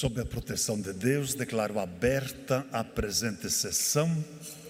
Sob a proteção de Deus, declaro aberta a presente sessão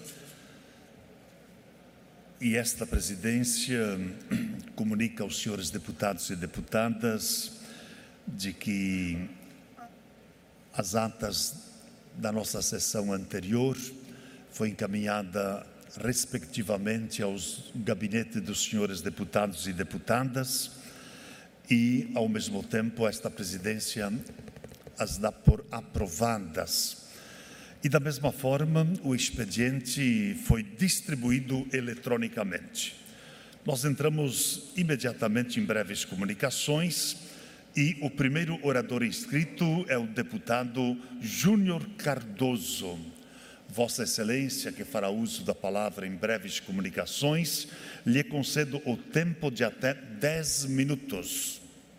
e esta presidência comunica aos senhores deputados e deputadas de que as atas da nossa sessão anterior foi encaminhada respectivamente aos gabinetes dos senhores deputados e deputadas e, ao mesmo tempo, esta presidência as dá por aprovadas. E da mesma forma, o expediente foi distribuído eletronicamente. Nós entramos imediatamente em breves comunicações e o primeiro orador inscrito é o deputado Júnior Cardoso. Vossa Excelência, que fará uso da palavra em breves comunicações, lhe concedo o tempo de até 10 minutos.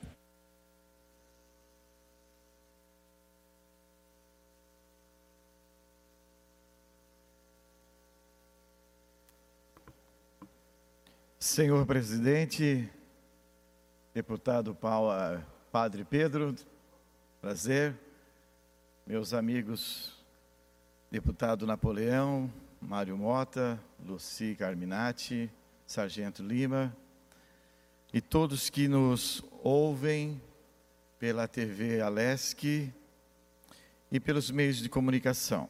Senhor presidente, deputado Padre Pedro, prazer. Meus amigos, deputado Napoleão, Mário Mota, Luci Carminati, Sargento Lima e todos que nos ouvem pela TV Alesc e pelos meios de comunicação.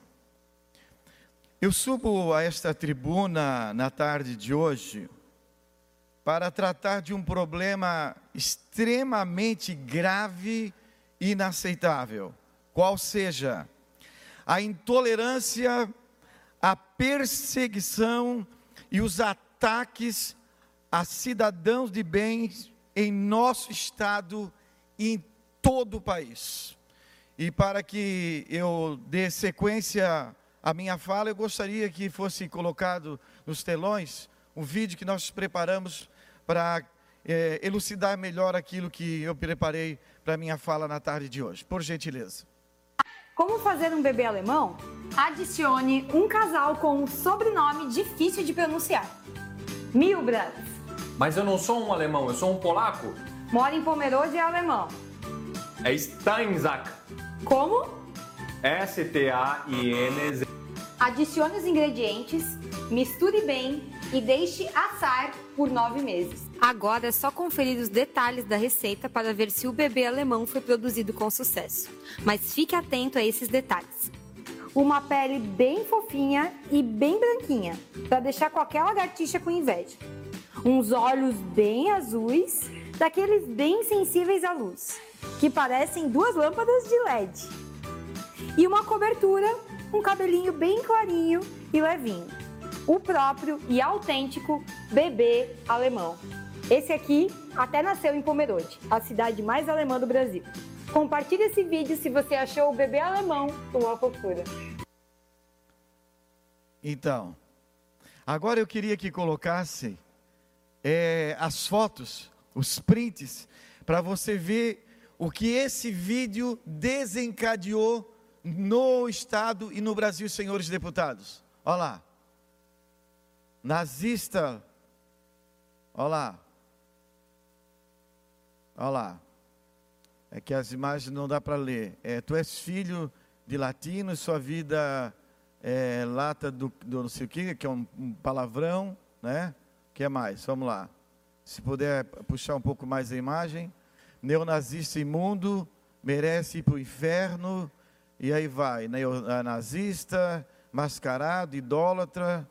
Eu subo a esta tribuna na tarde de hoje para tratar de um problema extremamente grave e inaceitável, qual seja a intolerância, a perseguição e os ataques a cidadãos de bem em nosso estado e em todo o país. E para que eu dê sequência à minha fala, eu gostaria que fosse colocado nos telões um vídeo que nós preparamos para elucidar melhor aquilo que eu preparei para a minha fala na tarde de hoje. Por gentileza. Como fazer um bebê alemão? Adicione um casal com um sobrenome difícil de pronunciar. Milbrat. Mas eu não sou um alemão, eu sou um polaco. Mora em Pomerode e é alemão. É Steinzak. Como? S-T-A-I-N-Z. Adicione os ingredientes, misture bem e deixe assar por 9 meses. Agora é só conferir os detalhes da receita para ver se o bebê alemão foi produzido com sucesso. Mas fique atento a esses detalhes. Uma pele bem fofinha e bem branquinha, para deixar qualquer lagartixa com inveja. Uns olhos bem azuis, daqueles bem sensíveis à luz, que parecem 2 lâmpadas de LED. E uma cobertura, um cabelinho bem clarinho e levinho. O próprio e autêntico bebê alemão. Esse aqui até nasceu em Pomerode, a cidade mais alemã do Brasil. Compartilhe esse vídeo se você achou o bebê alemão uma fofura. Então, agora eu queria que colocasse as fotos, os prints, para você ver o que esse vídeo desencadeou no Estado e no Brasil, senhores deputados. Olha lá. Nazista, olha lá. Olha lá. É que as imagens não dá para ler. Tu és filho de latino, sua vida é lata do não sei o que é um palavrão, né? O que é mais? Vamos lá. Se puder puxar um pouco mais a imagem. Neonazista imundo, merece ir para o inferno. E aí vai. Neonazista, mascarado, idólatra,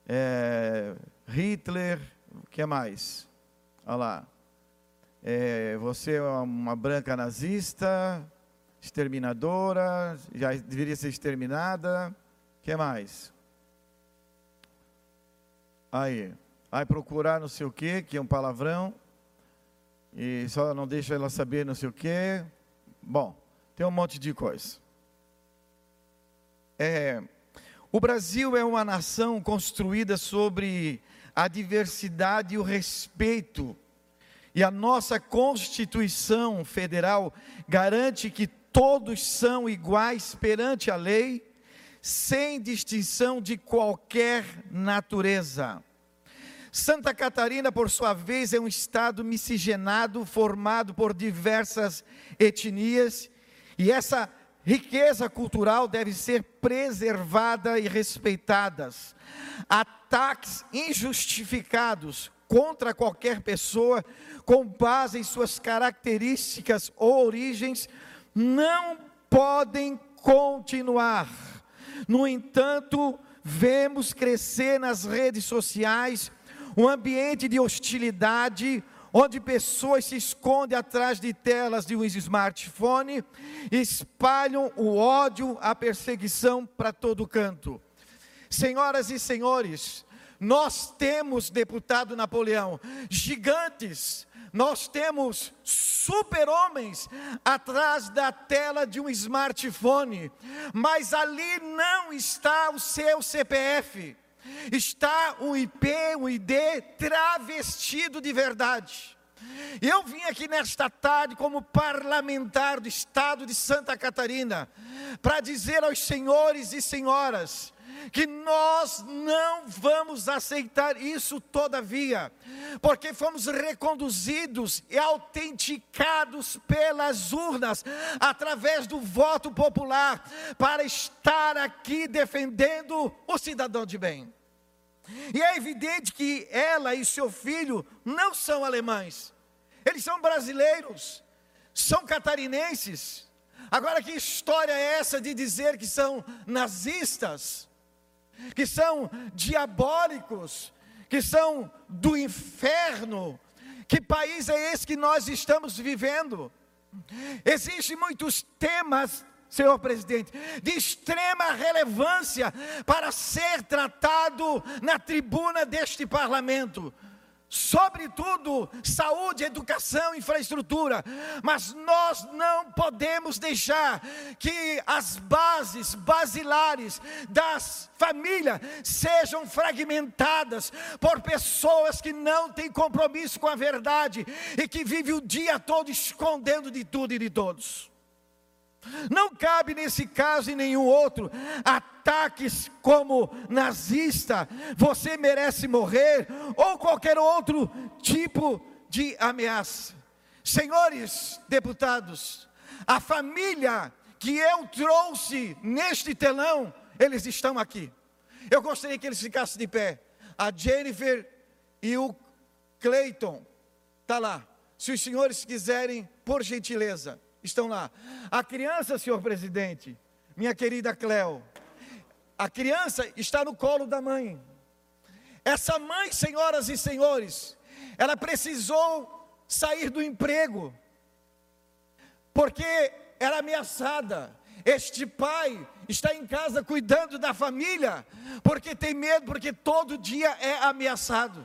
Hitler, o que é mais? Olha lá. Você é uma branca nazista, exterminadora, já deveria ser exterminada. O que mais? Aí, vai procurar não sei o que é um palavrão, e só não deixa ela saber não sei o que. Bom, tem um monte de coisa. O Brasil é uma nação construída sobre a diversidade e o respeito. E a nossa Constituição Federal garante que todos são iguais perante a lei, sem distinção de qualquer natureza. Santa Catarina, por sua vez, é um estado miscigenado, formado por diversas etnias, e essa riqueza cultural deve ser preservada e respeitada. Ataques injustificados contra qualquer pessoa, com base em suas características ou origens, não podem continuar. No entanto, vemos crescer nas redes sociais um ambiente de hostilidade, onde pessoas se escondem atrás de telas de um smartphone e espalham o ódio, a perseguição para todo canto. Senhoras e senhores, nós temos, deputado Napoleão, gigantes, nós temos super-homens atrás da tela de um smartphone, mas ali não está o seu CPF, está um IP, um ID travestido de verdade. Eu vim aqui nesta tarde como parlamentar do estado de Santa Catarina, para dizer aos senhores e senhoras, que nós não vamos aceitar isso todavia, porque fomos reconduzidos e autenticados pelas urnas, através do voto popular, para estar aqui defendendo o cidadão de bem. E é evidente que ela e seu filho não são alemães, eles são brasileiros, são catarinenses. Agora, que história é essa de dizer que são nazistas, que são diabólicos, que são do inferno? Que país é esse que nós estamos vivendo? Existem muitos temas, senhor presidente, de extrema relevância para ser tratado na tribuna deste parlamento. Sobretudo, saúde, educação, infraestrutura. Mas nós não podemos deixar que as bases basilares das famílias sejam fragmentadas por pessoas que não têm compromisso com a verdade e que vivem o dia todo escondendo de tudo e de todos. Não cabe nesse caso e nenhum outro ataques como nazista, você merece morrer, ou qualquer outro tipo de ameaça. Senhores deputados, a família que eu trouxe neste telão, eles estão aqui. Eu gostaria que eles ficassem de pé. A Jennifer e o Cleiton, está lá. Se os senhores quiserem, por gentileza, estão lá. A criança, senhor presidente, minha querida Cleo, a criança está no colo da mãe. Essa mãe, senhoras e senhores, ela precisou sair do emprego, porque era ameaçada. Este pai está em casa cuidando da família, porque tem medo, porque todo dia é ameaçado.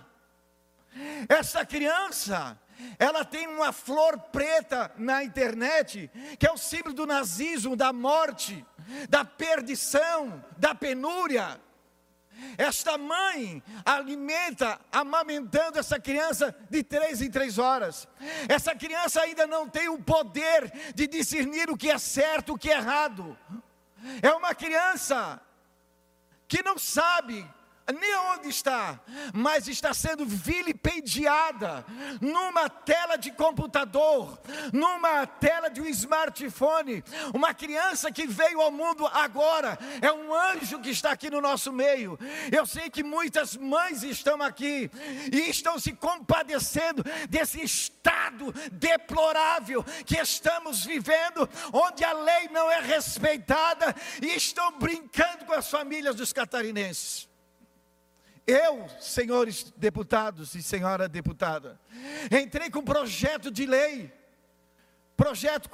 Essa criança, ela tem uma flor preta na internet, que é o símbolo do nazismo, da morte, da perdição, da penúria. Esta mãe alimenta, amamentando essa criança de 3 em 3 horas. Essa criança ainda não tem o poder de discernir o que é certo, o que é errado. É uma criança que não sabe nem onde está, mas está sendo vilipendiada numa tela de computador, numa tela de um smartphone. Uma criança que veio ao mundo agora, é um anjo que está aqui no nosso meio. Eu sei que muitas mães estão aqui e estão se compadecendo desse estado deplorável que estamos vivendo, onde a lei não é respeitada e estão brincando com as famílias dos catarinenses. Eu, senhores deputados e senhora deputada, entrei com um projeto de lei, projeto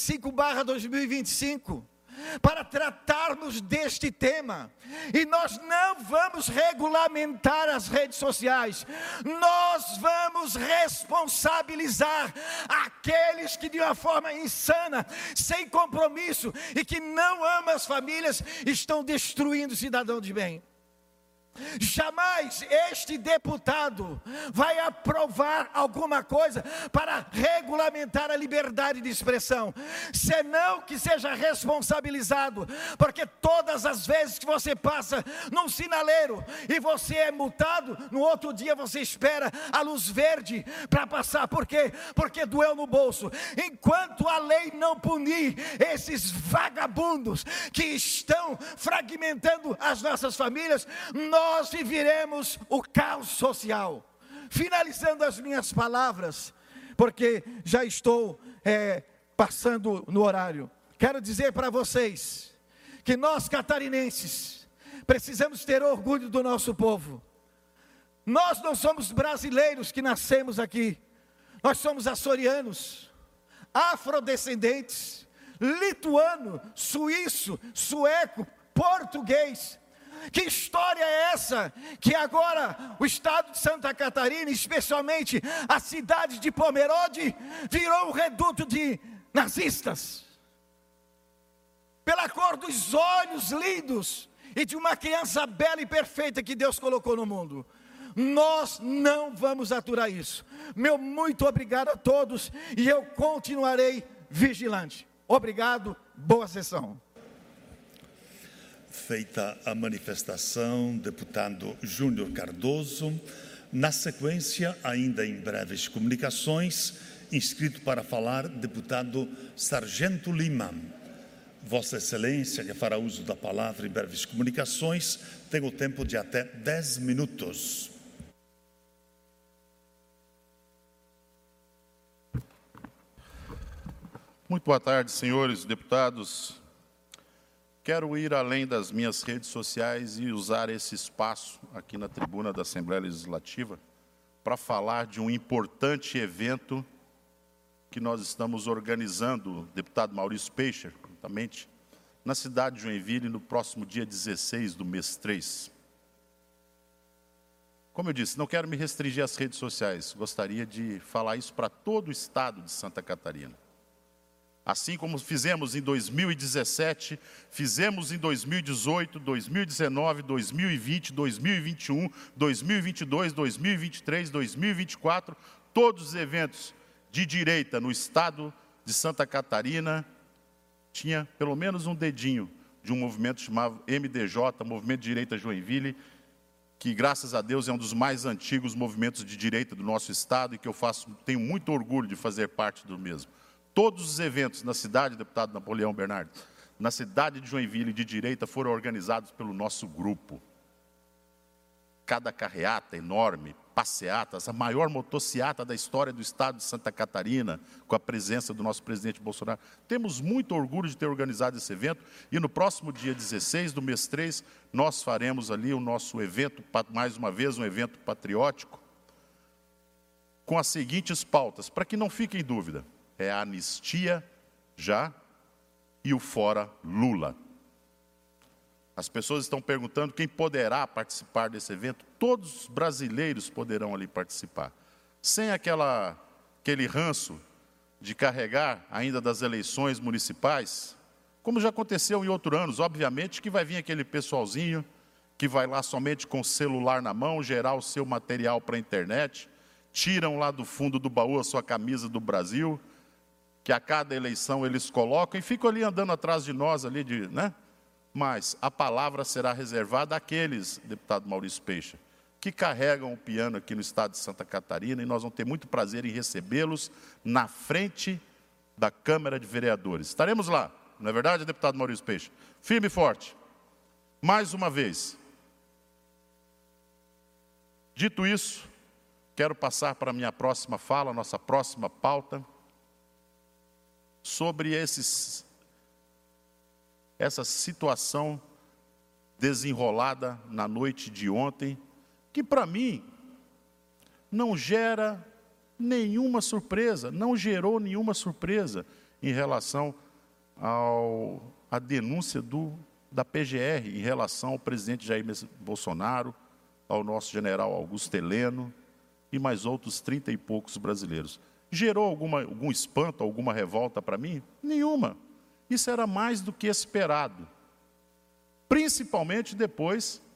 45/2025, para tratarmos deste tema. E nós não vamos regulamentar as redes sociais, nós vamos responsabilizar aqueles que de uma forma insana, sem compromisso e que não amam as famílias, estão destruindo o cidadão de bem. Jamais este deputado vai aprovar alguma coisa para regulamentar a liberdade de expressão, senão que seja responsabilizado, porque todas as vezes que você passa num sinaleiro e você é multado, no outro dia você espera a luz verde para passar. Por quê? Porque doeu no bolso. Enquanto a lei não punir esses vagabundos que estão fragmentando as nossas famílias, nós viveremos o caos social. Finalizando as minhas palavras, porque já estou passando no horário, quero dizer para vocês que nós catarinenses precisamos ter orgulho do nosso povo. Nós não somos brasileiros que nascemos aqui, nós somos açorianos, afrodescendentes, lituano, suíço, sueco, português. Que história é essa que agora o estado de Santa Catarina, especialmente a cidade de Pomerode, virou um reduto de nazistas? Pela cor dos olhos lindos e de uma criança bela e perfeita que Deus colocou no mundo. Nós não vamos aturar isso. Meu muito obrigado a todos e eu continuarei vigilante. Obrigado, boa sessão. Feita a manifestação, deputado Júnior Cardoso. Na sequência, ainda em breves comunicações, inscrito para falar, deputado Sargento Lima. Vossa Excelência, que fará uso da palavra em breves comunicações, tem o tempo de até 10 minutos. Muito boa tarde, senhores deputados. Quero ir além das minhas redes sociais e usar esse espaço aqui na tribuna da Assembleia Legislativa para falar de um importante evento que nós estamos organizando, deputado Maurício Peixe, juntamente, na cidade de Joinville, no próximo dia 16 do mês 3. Como eu disse, não quero me restringir às redes sociais, gostaria de falar isso para todo o estado de Santa Catarina. Assim como fizemos em 2017, fizemos em 2018, 2019, 2020, 2021, 2022, 2023, 2024, todos os eventos de direita no estado de Santa Catarina, tinha pelo menos um dedinho de um movimento chamado MDJ, Movimento de Direita Joinville, que graças a Deus é um dos mais antigos movimentos de direita do nosso estado e que tenho muito orgulho de fazer parte do mesmo. Todos os eventos na cidade, deputado Napoleão Bernardo, na cidade de Joinville de direita foram organizados pelo nosso grupo. Cada carreata enorme, passeatas, a maior motociata da história do estado de Santa Catarina, com a presença do nosso presidente Bolsonaro. Temos muito orgulho de ter organizado esse evento e no próximo dia 16 do mês 3, nós faremos ali o nosso evento, mais uma vez um evento patriótico, com as seguintes pautas, para que não fique em dúvida. É a anistia já e o fora Lula. As pessoas estão perguntando quem poderá participar desse evento. Todos os brasileiros poderão ali participar. Sem aquele ranço de carregar ainda das eleições municipais, como já aconteceu em outros anos. Obviamente que vai vir aquele pessoalzinho que vai lá somente com o celular na mão, gerar o seu material para a internet, tiram lá do fundo do baú a sua camisa do Brasil, que a cada eleição eles colocam e ficam ali andando atrás de nós, ali, né? Mas a palavra será reservada àqueles, deputado Maurício Peixe, que carregam o piano aqui no estado de Santa Catarina e nós vamos ter muito prazer em recebê-los na frente da Câmara de Vereadores. Estaremos lá, não é verdade, deputado Maurício Peixe? Firme e forte. Mais uma vez. Dito isso, quero passar para a minha próxima fala, nossa próxima pauta, sobre essa situação desenrolada na noite de ontem, que para mim não gera nenhuma surpresa, não gerou nenhuma surpresa em relação à denúncia da PGR, em relação ao presidente Jair Bolsonaro, ao nosso general Augusto Heleno e mais outros 30 e poucos brasileiros. Gerou algum espanto, alguma revolta para mim? Nenhuma. Isso era mais do que esperado. Principalmente depois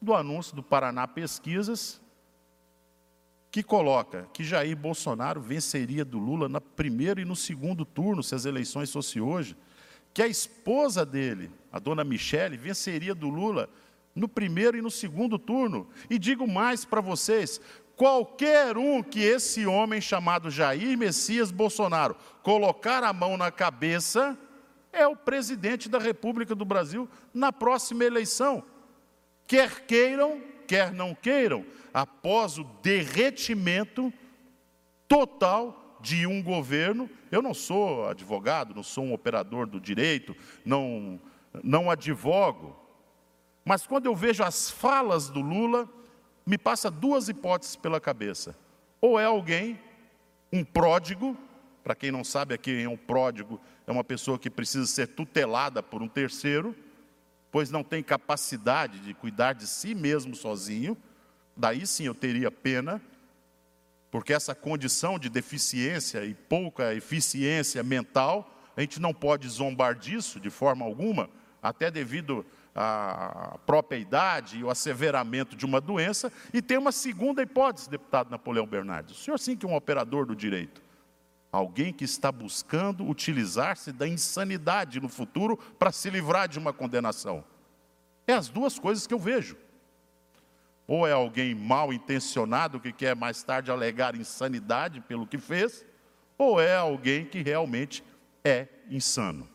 do anúncio do Paraná Pesquisas, que coloca que Jair Bolsonaro venceria do Lula no primeiro e no segundo turno, se as eleições fossem hoje, que a esposa dele, a dona Michele, venceria do Lula no primeiro e no segundo turno. E digo mais para vocês, qualquer um que esse homem chamado Jair Messias Bolsonaro colocar a mão na cabeça, é o presidente da República do Brasil na próxima eleição. Quer queiram, quer não queiram, após o derretimento total de um governo. Eu não sou advogado, não sou um operador do direito, não advogo, mas quando eu vejo as falas do Lula, me passa duas hipóteses pela cabeça. Ou é alguém, um pródigo, para quem não sabe aqui é um pródigo, é uma pessoa que precisa ser tutelada por um terceiro, pois não tem capacidade de cuidar de si mesmo sozinho. Daí sim eu teria pena, porque essa condição de deficiência e pouca eficiência mental, a gente não pode zombar disso de forma alguma, até devido à própria idade e o asseveramento de uma doença. E tem uma segunda hipótese, deputado Napoleão Bernardes. O senhor sim que é um operador do direito. Alguém que está buscando utilizar-se da insanidade no futuro para se livrar de uma condenação. É as duas coisas que eu vejo. Ou é alguém mal intencionado que quer mais tarde alegar insanidade pelo que fez, ou é alguém que realmente é insano.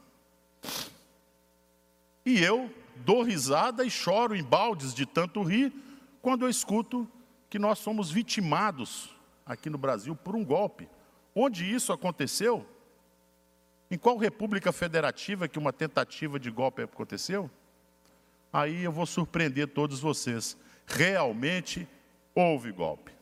E eu dou risada e choro em baldes de tanto rir quando eu escuto que nós somos vitimados aqui no Brasil por um golpe. Onde isso aconteceu? Em qual república federativa que uma tentativa de golpe aconteceu? Aí eu vou surpreender todos vocês. Realmente houve golpe.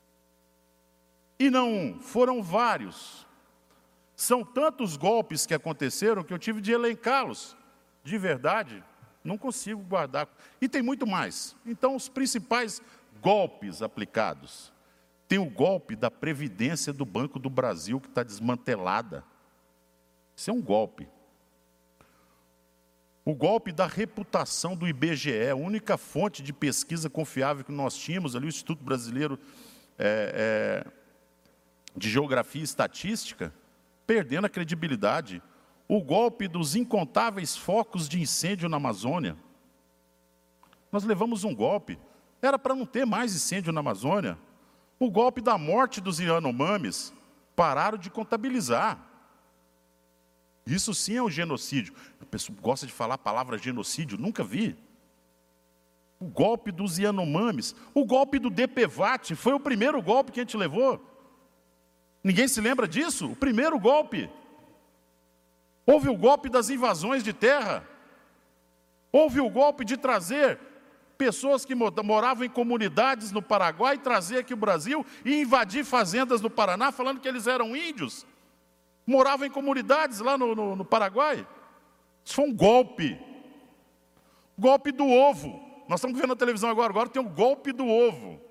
E não foram vários. São tantos golpes que aconteceram que eu tive de elencá-los. De verdade, não consigo guardar. E tem muito mais. Então, os principais golpes aplicados. Tem o golpe da Previdência do Banco do Brasil, que está desmantelada. Isso é um golpe. O golpe da reputação do IBGE, a única fonte de pesquisa confiável que nós tínhamos ali, o Instituto Brasileiro de Geografia e Estatística, perdendo a credibilidade. O golpe dos incontáveis focos de incêndio na Amazônia. Nós levamos um golpe. Era para não ter mais incêndio na Amazônia. O golpe da morte dos Yanomamis, pararam de contabilizar. Isso sim é um genocídio. A pessoa gosta de falar a palavra genocídio, nunca vi. O golpe dos Yanomamis, o golpe do DPVAT, foi o primeiro golpe que a gente levou. Ninguém se lembra disso? O primeiro golpe. Houve o golpe das invasões de terra. Houve o golpe de trazer pessoas que moravam em comunidades no Paraguai, trazer aqui o Brasil e invadir fazendas no Paraná, falando que eles eram índios. Moravam em comunidades lá no Paraguai. Isso foi um golpe. Golpe do ovo. Nós estamos vendo na televisão agora tem o golpe do ovo.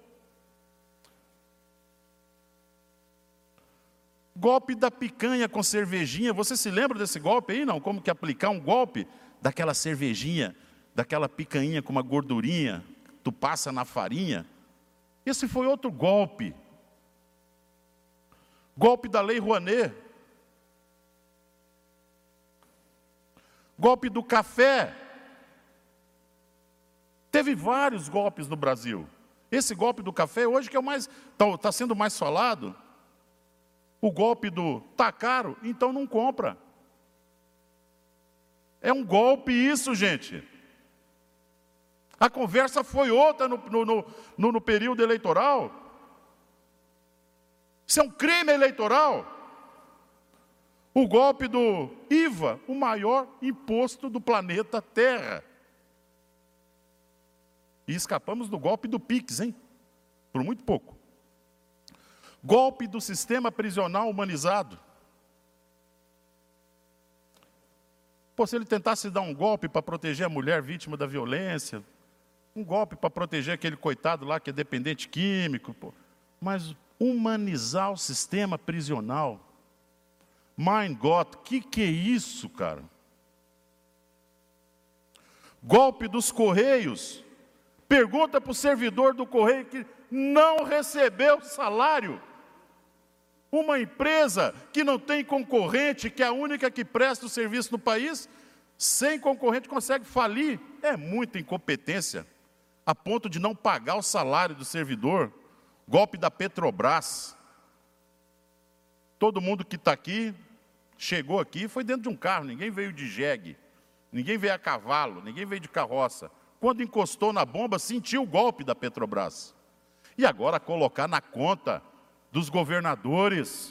Golpe da picanha com cervejinha. Você se lembra desse golpe aí, não? Como que aplicar um golpe daquela cervejinha, daquela picanha com uma gordurinha, tu passa na farinha? Esse foi outro golpe. Golpe da Lei Rouanet. Golpe do café. Teve vários golpes no Brasil. Esse golpe do café hoje que é o mais, está sendo mais falado. O golpe do tá caro, então não compra. É um golpe isso, gente. A conversa foi outra no período eleitoral. Isso é um crime eleitoral. O golpe do IVA, o maior imposto do planeta Terra. E escapamos do golpe do PIX, hein? Por muito pouco. Golpe do sistema prisional humanizado. Pô, se ele tentasse dar um golpe para proteger a mulher vítima da violência, um golpe para proteger aquele coitado lá que é dependente químico, pô. Mas humanizar o sistema prisional. Mein Gott, que é isso, cara? Golpe dos Correios. Pergunta para o servidor do Correio que não recebeu salário. Uma empresa que não tem concorrente, que é a única que presta o serviço no país, sem concorrente consegue falir. É muita incompetência, a ponto de não pagar o salário do servidor. Golpe da Petrobras. Todo mundo que está aqui, chegou aqui, foi dentro de um carro, ninguém veio de jegue, ninguém veio a cavalo, ninguém veio de carroça. Quando encostou na bomba, sentiu o golpe da Petrobras. E agora colocar na conta dos governadores.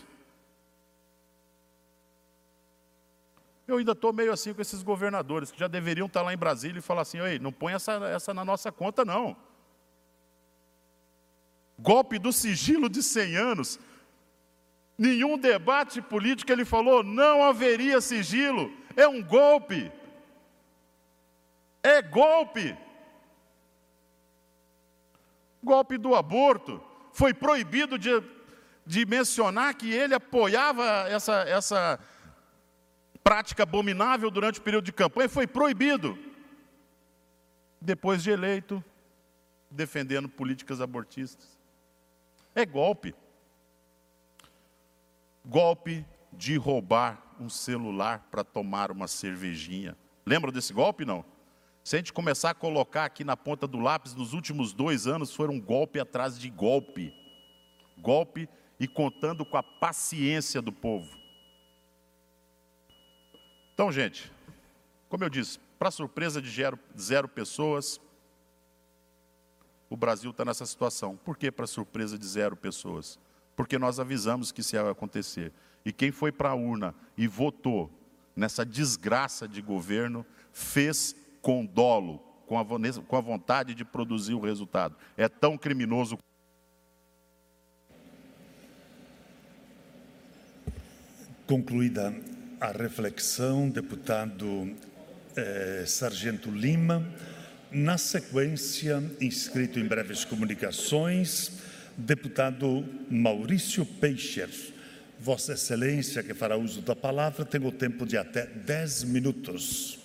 Eu ainda estou meio assim com esses governadores, que já deveriam estar lá em Brasília e falar assim, ei, não põe essa na nossa conta, não. Golpe do sigilo de 100 anos. Nenhum debate político ele falou, não haveria sigilo. É um golpe. É golpe. Golpe do aborto. Foi proibido de mencionar que ele apoiava essa prática abominável durante o período de campanha. Foi proibido. Depois de eleito, defendendo políticas abortistas. É golpe. Golpe de roubar um celular para tomar uma cervejinha. Lembra desse golpe, não? Se a gente começar a colocar aqui na ponta do lápis, nos últimos 2 anos foram golpe atrás de golpe. Golpe e contando com a paciência do povo. Então, gente, como eu disse, para surpresa de zero pessoas, o Brasil está nessa situação. Por que para surpresa de 0 pessoas? Porque nós avisamos que isso ia acontecer. E quem foi para a urna e votou nessa desgraça de governo, fez com dolo, com a vontade de produzir o resultado. É tão criminoso. Concluída a reflexão, deputado Sargento Lima. Na sequência, inscrito em breves comunicações, deputado Maurício Peixer. Vossa Excelência, que fará uso da palavra, tem o tempo de até 10 minutos.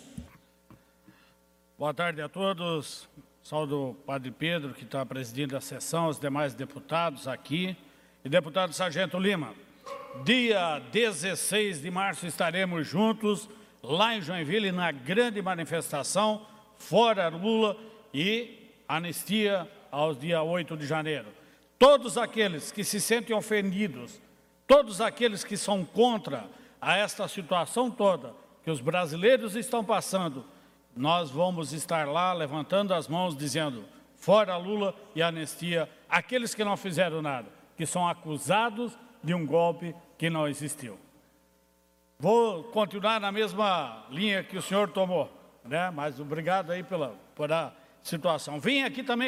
Boa tarde a todos. Saúdo o Padre Pedro, que está presidindo a sessão, os demais deputados aqui. E deputado Sargento Lima, dia 16 de março estaremos juntos lá em Joinville, na grande manifestação, fora Lula e anistia aos dia 8 de janeiro. Todos aqueles que se sentem ofendidos, todos aqueles que são contra a esta situação toda que os brasileiros estão passando, nós vamos estar lá levantando as mãos dizendo fora Lula e anistia aqueles que não fizeram nada, que são acusados de um golpe que não existiu. Vou continuar na mesma linha que o senhor tomou, né? Mas obrigado aí por a situação. Venho aqui também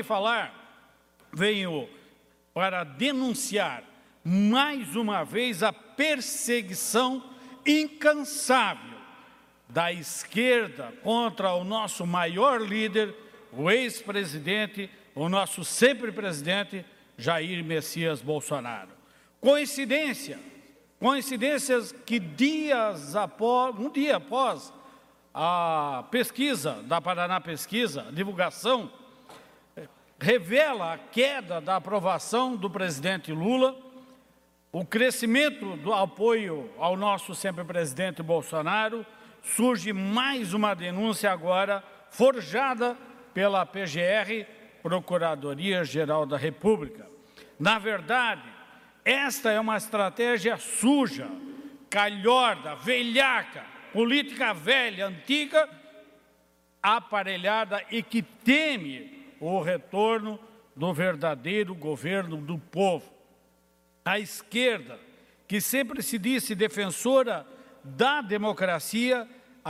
venho para denunciar mais uma vez a perseguição incansável da esquerda contra o nosso maior líder, o ex-presidente, o nosso sempre presidente, Jair Messias Bolsonaro. Coincidências que um dia após a pesquisa da Paraná Pesquisa, a divulgação, revela a queda da aprovação do presidente Lula, o crescimento do apoio ao nosso sempre presidente Bolsonaro. Surge mais uma denúncia agora, forjada pela PGR, Procuradoria-Geral da República. Na verdade, esta é uma estratégia suja, calhorda, velhaca, política velha, antiga, aparelhada e que teme o retorno do verdadeiro governo do povo. A esquerda, que sempre se disse defensora da democracia,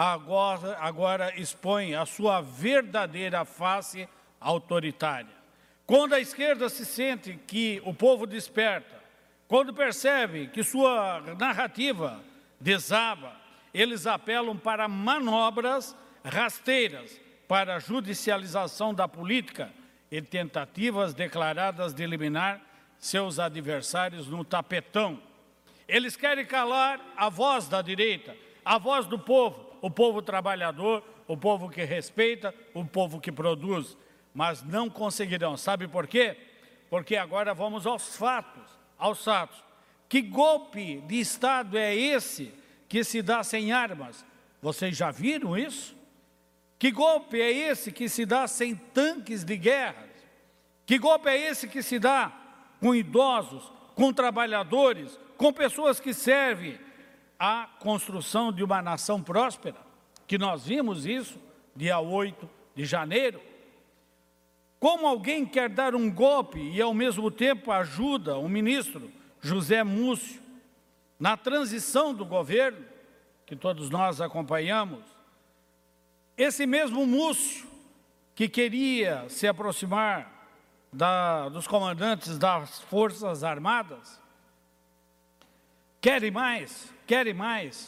agora expõe a sua verdadeira face autoritária. Quando a esquerda se sente que o povo desperta, quando percebe que sua narrativa desaba, eles apelam para manobras rasteiras, para a judicialização da política e tentativas declaradas de eliminar seus adversários no tapetão. Eles querem calar a voz da direita, a voz do povo, o povo trabalhador, o povo que respeita, o povo que produz. mas não conseguirão. Sabe por quê? Porque agora vamos aos fatos. Que golpe de Estado é esse que se dá sem armas? Vocês já viram isso? Que golpe é esse que se dá sem tanques de guerra? Que golpe é esse que se dá com idosos, com trabalhadores, com pessoas que servem à construção de uma nação próspera? Que nós vimos isso dia 8 de janeiro. Como alguém quer dar um golpe e ao mesmo tempo ajuda o ministro José Múcio na transição do governo, que todos nós acompanhamos? Esse mesmo Múcio que queria se aproximar dos comandantes das Forças Armadas, querem mais.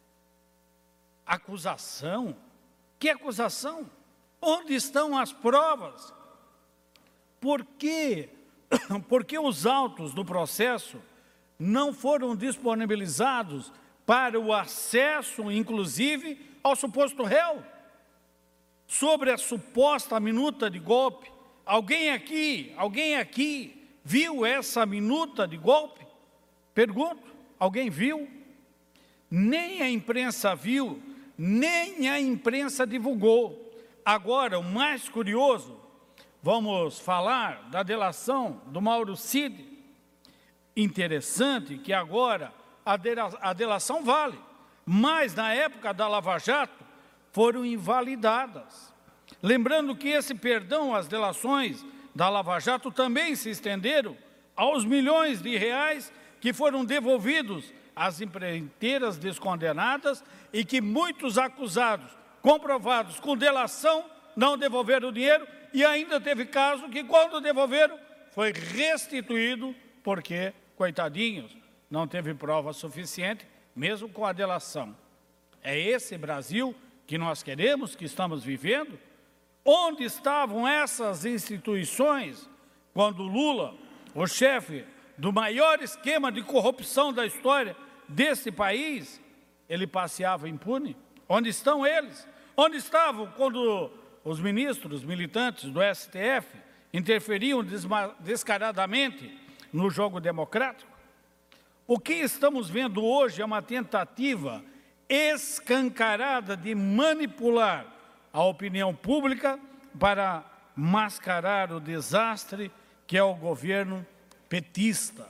Acusação? Que acusação? Onde estão as provas? Por quê? Porque os autos do processo não foram disponibilizados para o acesso, inclusive, ao suposto réu? Sobre a suposta minuta de golpe, alguém aqui viu essa minuta de golpe? Pergunto, alguém viu? Nem a imprensa viu, nem a imprensa divulgou. Agora, o mais curioso, vamos falar da delação do Mauro Cid. Interessante que agora a delação vale, mas na época da Lava Jato foram invalidadas. Lembrando que esse perdão às delações da Lava Jato também se estenderam aos milhões de reais que foram devolvidos às empreiteiras descondenadas e que muitos acusados, comprovados com delação, não devolveram o dinheiro, e ainda teve caso que, quando devolveram, foi restituído, porque, coitadinhos, não teve prova suficiente, mesmo com a delação. É esse Brasil que nós queremos, que estamos vivendo? Onde estavam essas instituições quando Lula, o chefe do maior esquema de corrupção da história desse país, ele passeava impune? Onde estão eles? Onde estavam quando os ministros militantes do STF interferiam descaradamente no jogo democrático? O que estamos vendo hoje é uma tentativa escancarada de manipular a opinião pública para mascarar o desastre que é o governo petista.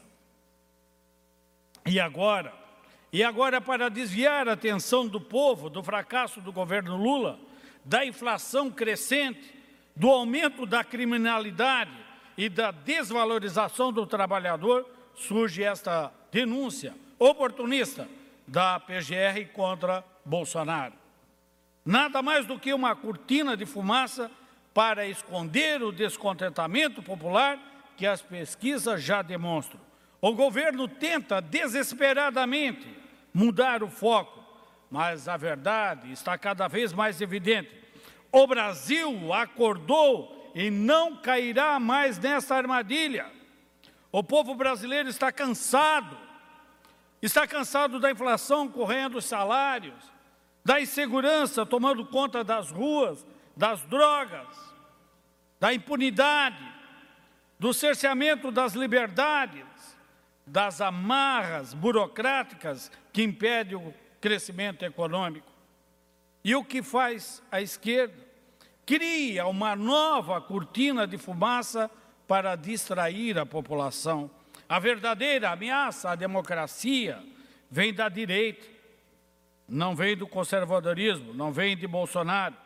E agora, para desviar a atenção do povo do fracasso do governo Lula, da inflação crescente, do aumento da criminalidade e da desvalorização do trabalhador, surge esta denúncia oportunista da PGR contra Bolsonaro. Nada mais do que uma cortina de fumaça para esconder o descontentamento popular que as pesquisas já demonstram. O governo tenta desesperadamente mudar o foco, mas a verdade está cada vez mais evidente. O Brasil acordou e não cairá mais nessa armadilha. O povo brasileiro está cansado da inflação correndo os salários, da insegurança tomando conta das ruas, das drogas, da impunidade, do cerceamento das liberdades, das amarras burocráticas que impedem o crescimento econômico. E o que faz a esquerda? Cria uma nova cortina de fumaça para distrair a população. A verdadeira ameaça à democracia vem da direita, não vem do conservadorismo, não vem de Bolsonaro.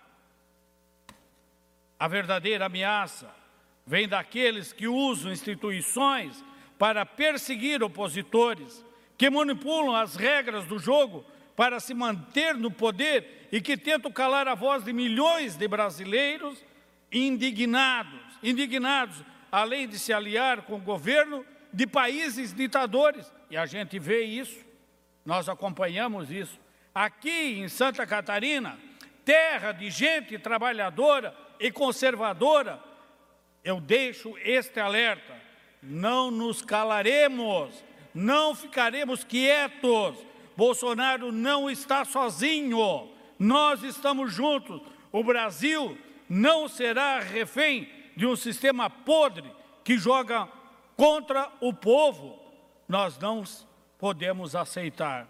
A verdadeira ameaça vem daqueles que usam instituições para perseguir opositores, que manipulam as regras do jogo para se manter no poder e que tentam calar a voz de milhões de brasileiros indignados, além de se aliar com o governo de países ditadores. E a gente vê isso, nós acompanhamos isso. Aqui em Santa Catarina, terra de gente trabalhadora e conservadora, eu deixo este alerta: não nos calaremos, não ficaremos quietos. Bolsonaro não está sozinho, nós estamos juntos. O Brasil não será refém de um sistema podre que joga contra o povo, nós não podemos aceitar.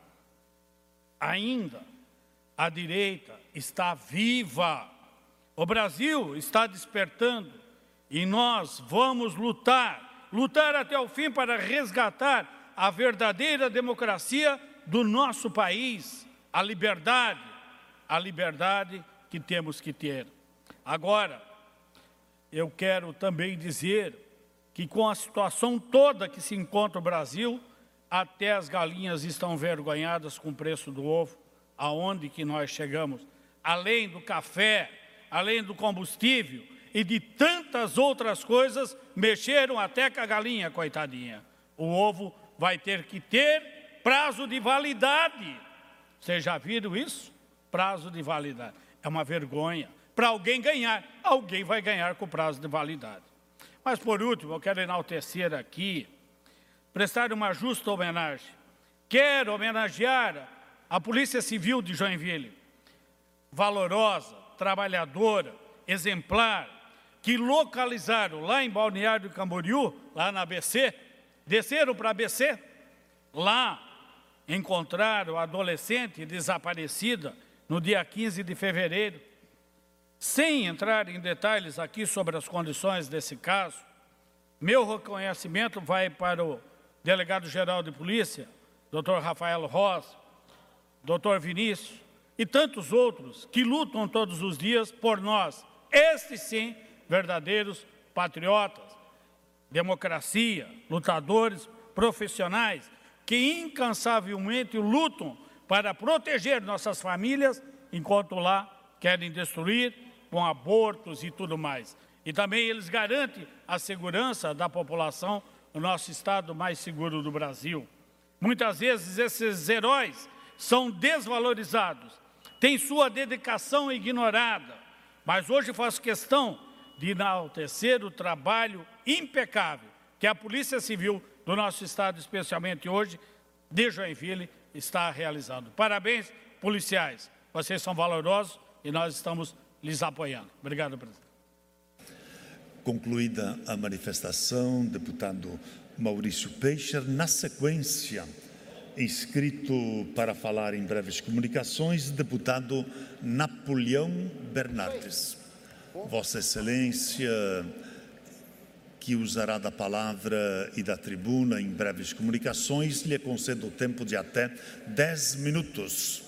Ainda, a direita está viva. O Brasil está despertando e nós vamos lutar até o fim para resgatar a verdadeira democracia do nosso país, a liberdade que temos que ter. Agora, eu quero também dizer que com a situação toda que se encontra o Brasil, até as galinhas estão envergonhadas com o preço do ovo, aonde que nós chegamos. Além do café, além do combustível e de tantas outras coisas, mexeram até com a galinha, coitadinha. O ovo vai ter que ter prazo de validade. Vocês já viram isso? Prazo de validade. É uma vergonha. Para alguém ganhar, alguém vai ganhar com prazo de validade. Mas, por último, eu quero enaltecer aqui, prestar uma justa homenagem. Quero homenagear a Polícia Civil de Joinville, valorosa, trabalhadora, exemplar, que localizaram lá em Balneário Camboriú, lá na ABC, desceram para a ABC, lá encontraram a adolescente desaparecida no dia 15 de fevereiro. Sem entrar em detalhes aqui sobre as condições desse caso, meu reconhecimento vai para o delegado-geral de polícia, Dr. Rafael Rosa, Dr. Vinícius e tantos outros que lutam todos os dias por nós. Estes sim, verdadeiros patriotas, democracia, lutadores profissionais que incansavelmente lutam para proteger nossas famílias, enquanto lá querem destruir com abortos e tudo mais. E também eles garantem a segurança da população, o nosso estado mais seguro do Brasil. Muitas vezes esses heróis são desvalorizados, têm sua dedicação ignorada, mas hoje faço questão de enaltecer o trabalho impecável que a Polícia Civil do nosso estado, especialmente hoje, de Joinville, está realizando. Parabéns, policiais, vocês são valorosos e nós estamos lhes apoiando. Obrigado, presidente. Concluída a manifestação, deputado Maurício Peixe, na sequência, inscrito para falar em breves comunicações, deputado Napoleão Bernardes. Vossa Excelência, que usará da palavra e da tribuna em breves comunicações, lhe concedo o tempo de até 10 minutos.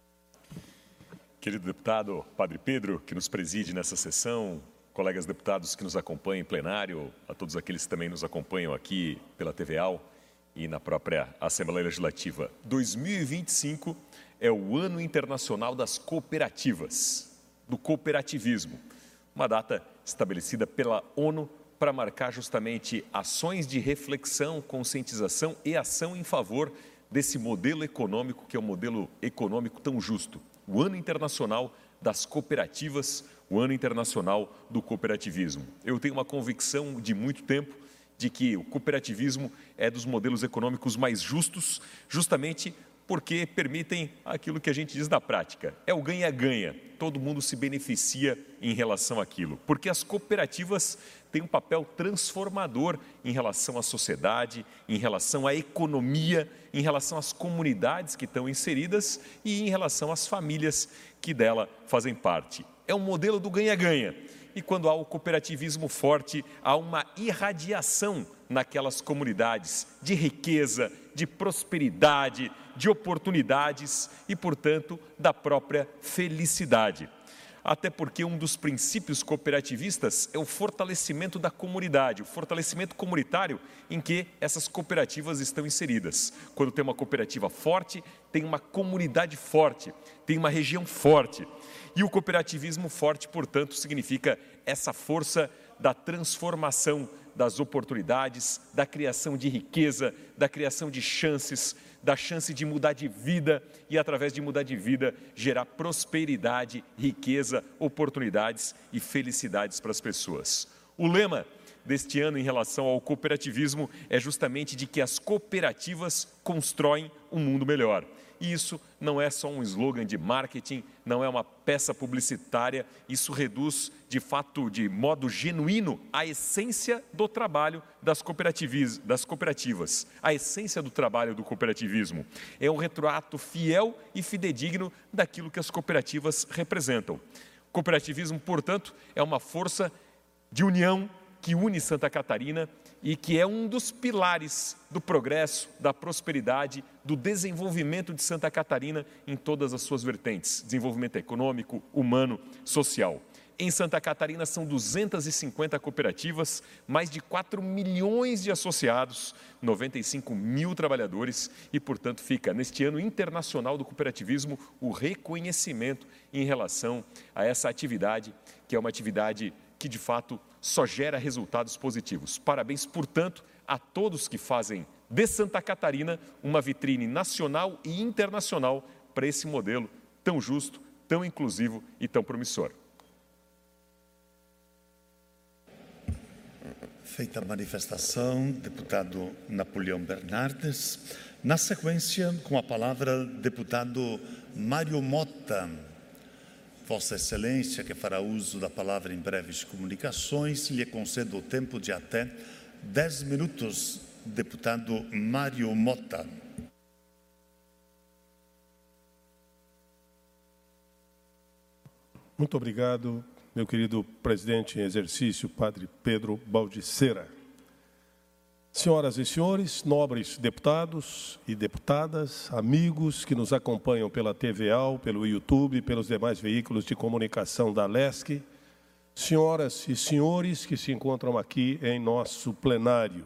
Querido deputado Padre Pedro, que nos preside nessa sessão, colegas deputados que nos acompanham em plenário, a todos aqueles que também nos acompanham aqui pela TVAL e na própria Assembleia Legislativa. 2025 é o Ano Internacional das Cooperativas, do cooperativismo, uma data estabelecida pela ONU para marcar justamente ações de reflexão, conscientização e ação em favor desse modelo econômico, que é um modelo econômico tão justo. O Ano Internacional das Cooperativas, o Ano Internacional do Cooperativismo. Eu tenho uma convicção de muito tempo de que o cooperativismo é dos modelos econômicos mais justos, justamente porque permitem aquilo que a gente diz na prática. É o ganha-ganha, todo mundo se beneficia em relação àquilo. Porque as cooperativas têm um papel transformador em relação à sociedade, em relação à economia, em relação às comunidades que estão inseridas e em relação às famílias que dela fazem parte. É um modelo do ganha-ganha. E quando há o cooperativismo forte, há uma irradiação naquelas comunidades de riqueza, de prosperidade, de oportunidades e, portanto, da própria felicidade. Até porque um dos princípios cooperativistas é o fortalecimento da comunidade, o fortalecimento comunitário em que essas cooperativas estão inseridas. Quando tem uma cooperativa forte, tem uma comunidade forte, tem uma região forte. E o cooperativismo forte, portanto, significa essa força da transformação das oportunidades, da criação de riqueza, da criação de chances, da chance de mudar de vida e, através de mudar de vida, gerar prosperidade, riqueza, oportunidades e felicidades para as pessoas. O lema deste ano em relação ao cooperativismo é justamente de que as cooperativas constroem um mundo melhor. E isso não é só um slogan de marketing, não é uma peça publicitária, isso reduz, de fato, de modo genuíno, a essência do trabalho das cooperativas, a essência do trabalho do cooperativismo. É um retrato fiel e fidedigno daquilo que as cooperativas representam. O cooperativismo, portanto, é uma força de união que une Santa Catarina e que é um dos pilares do progresso, da prosperidade, do desenvolvimento de Santa Catarina em todas as suas vertentes, desenvolvimento econômico, humano, social. Em Santa Catarina são 250 cooperativas, mais de 4 milhões de associados, 95 mil trabalhadores e, portanto, fica neste ano internacional do cooperativismo o reconhecimento em relação a essa atividade, que é uma atividade que, de fato, só gera resultados positivos. Parabéns, portanto, a todos que fazem de Santa Catarina uma vitrine nacional e internacional para esse modelo tão justo, tão inclusivo e tão promissor. Feita a manifestação, deputado Napoleão Bernardes. Na sequência, com a palavra, deputado Mário Mota. Vossa Excelência, que fará uso da palavra em breves comunicações, lhe concedo o tempo de até 10 minutos. Deputado Mário Mota. Muito obrigado, meu querido presidente em exercício, Padre Pedro Baldissera. Senhoras e senhores, nobres deputados e deputadas, amigos que nos acompanham pela TVAL, pelo YouTube, pelos demais veículos de comunicação da LESC, senhoras e senhores que se encontram aqui em nosso plenário.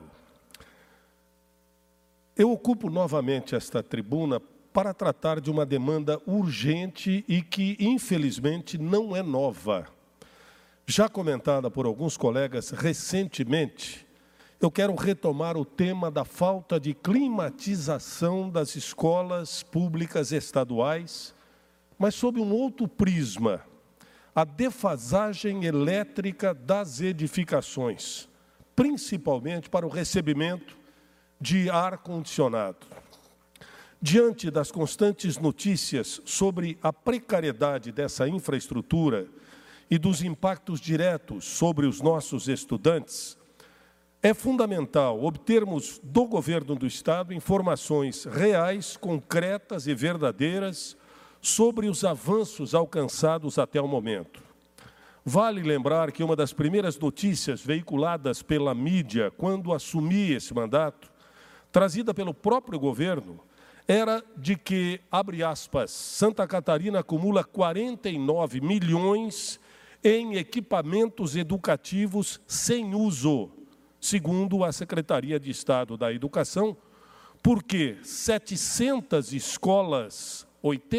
Eu ocupo novamente esta tribuna para tratar de uma demanda urgente e que, infelizmente, não é nova. Já comentada por alguns colegas recentemente, eu quero retomar o tema da falta de climatização das escolas públicas estaduais, mas sob um outro prisma, a defasagem elétrica das edificações, principalmente para o recebimento de ar-condicionado. Diante das constantes notícias sobre a precariedade dessa infraestrutura e dos impactos diretos sobre os nossos estudantes, é fundamental obtermos do governo do Estado informações reais, concretas e verdadeiras sobre os avanços alcançados até o momento. Vale lembrar que uma das primeiras notícias veiculadas pela mídia quando assumi esse mandato, trazida pelo próprio governo, era de que, abre aspas, Santa Catarina acumula 49 milhões em equipamentos educativos sem uso, segundo a Secretaria de Estado da Educação, porque 700 escolas,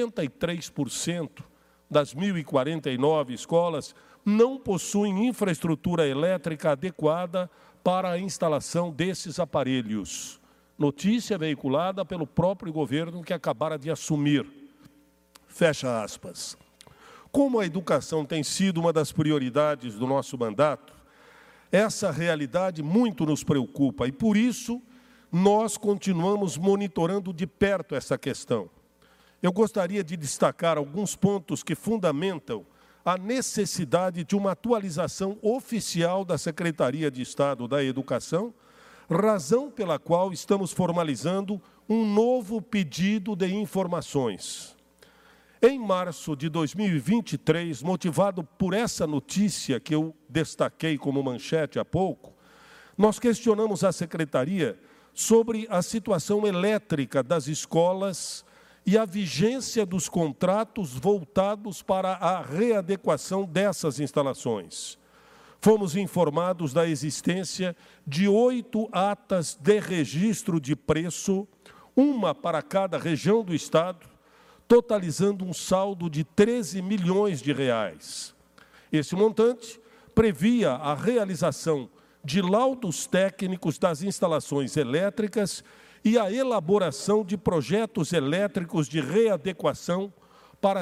83% das 1.049 escolas, não possuem infraestrutura elétrica adequada para a instalação desses aparelhos. Notícia veiculada pelo próprio governo que acabara de assumir. Fecha aspas. Como a educação tem sido uma das prioridades do nosso mandato, essa realidade muito nos preocupa e, por isso, nós continuamos monitorando de perto essa questão. Eu gostaria de destacar alguns pontos que fundamentam a necessidade de uma atualização oficial da Secretaria de Estado da Educação, razão pela qual estamos formalizando um novo pedido de informações. Em março de 2023, motivado por essa notícia que eu destaquei como manchete há pouco, nós questionamos a Secretaria sobre a situação elétrica das escolas e a vigência dos contratos voltados para a readequação dessas instalações. Fomos informados da existência de 8 atas de registro de preço, uma para cada região do Estado, totalizando um saldo de 13 milhões de reais. Esse montante previa a realização de laudos técnicos das instalações elétricas e a elaboração de projetos elétricos de readequação para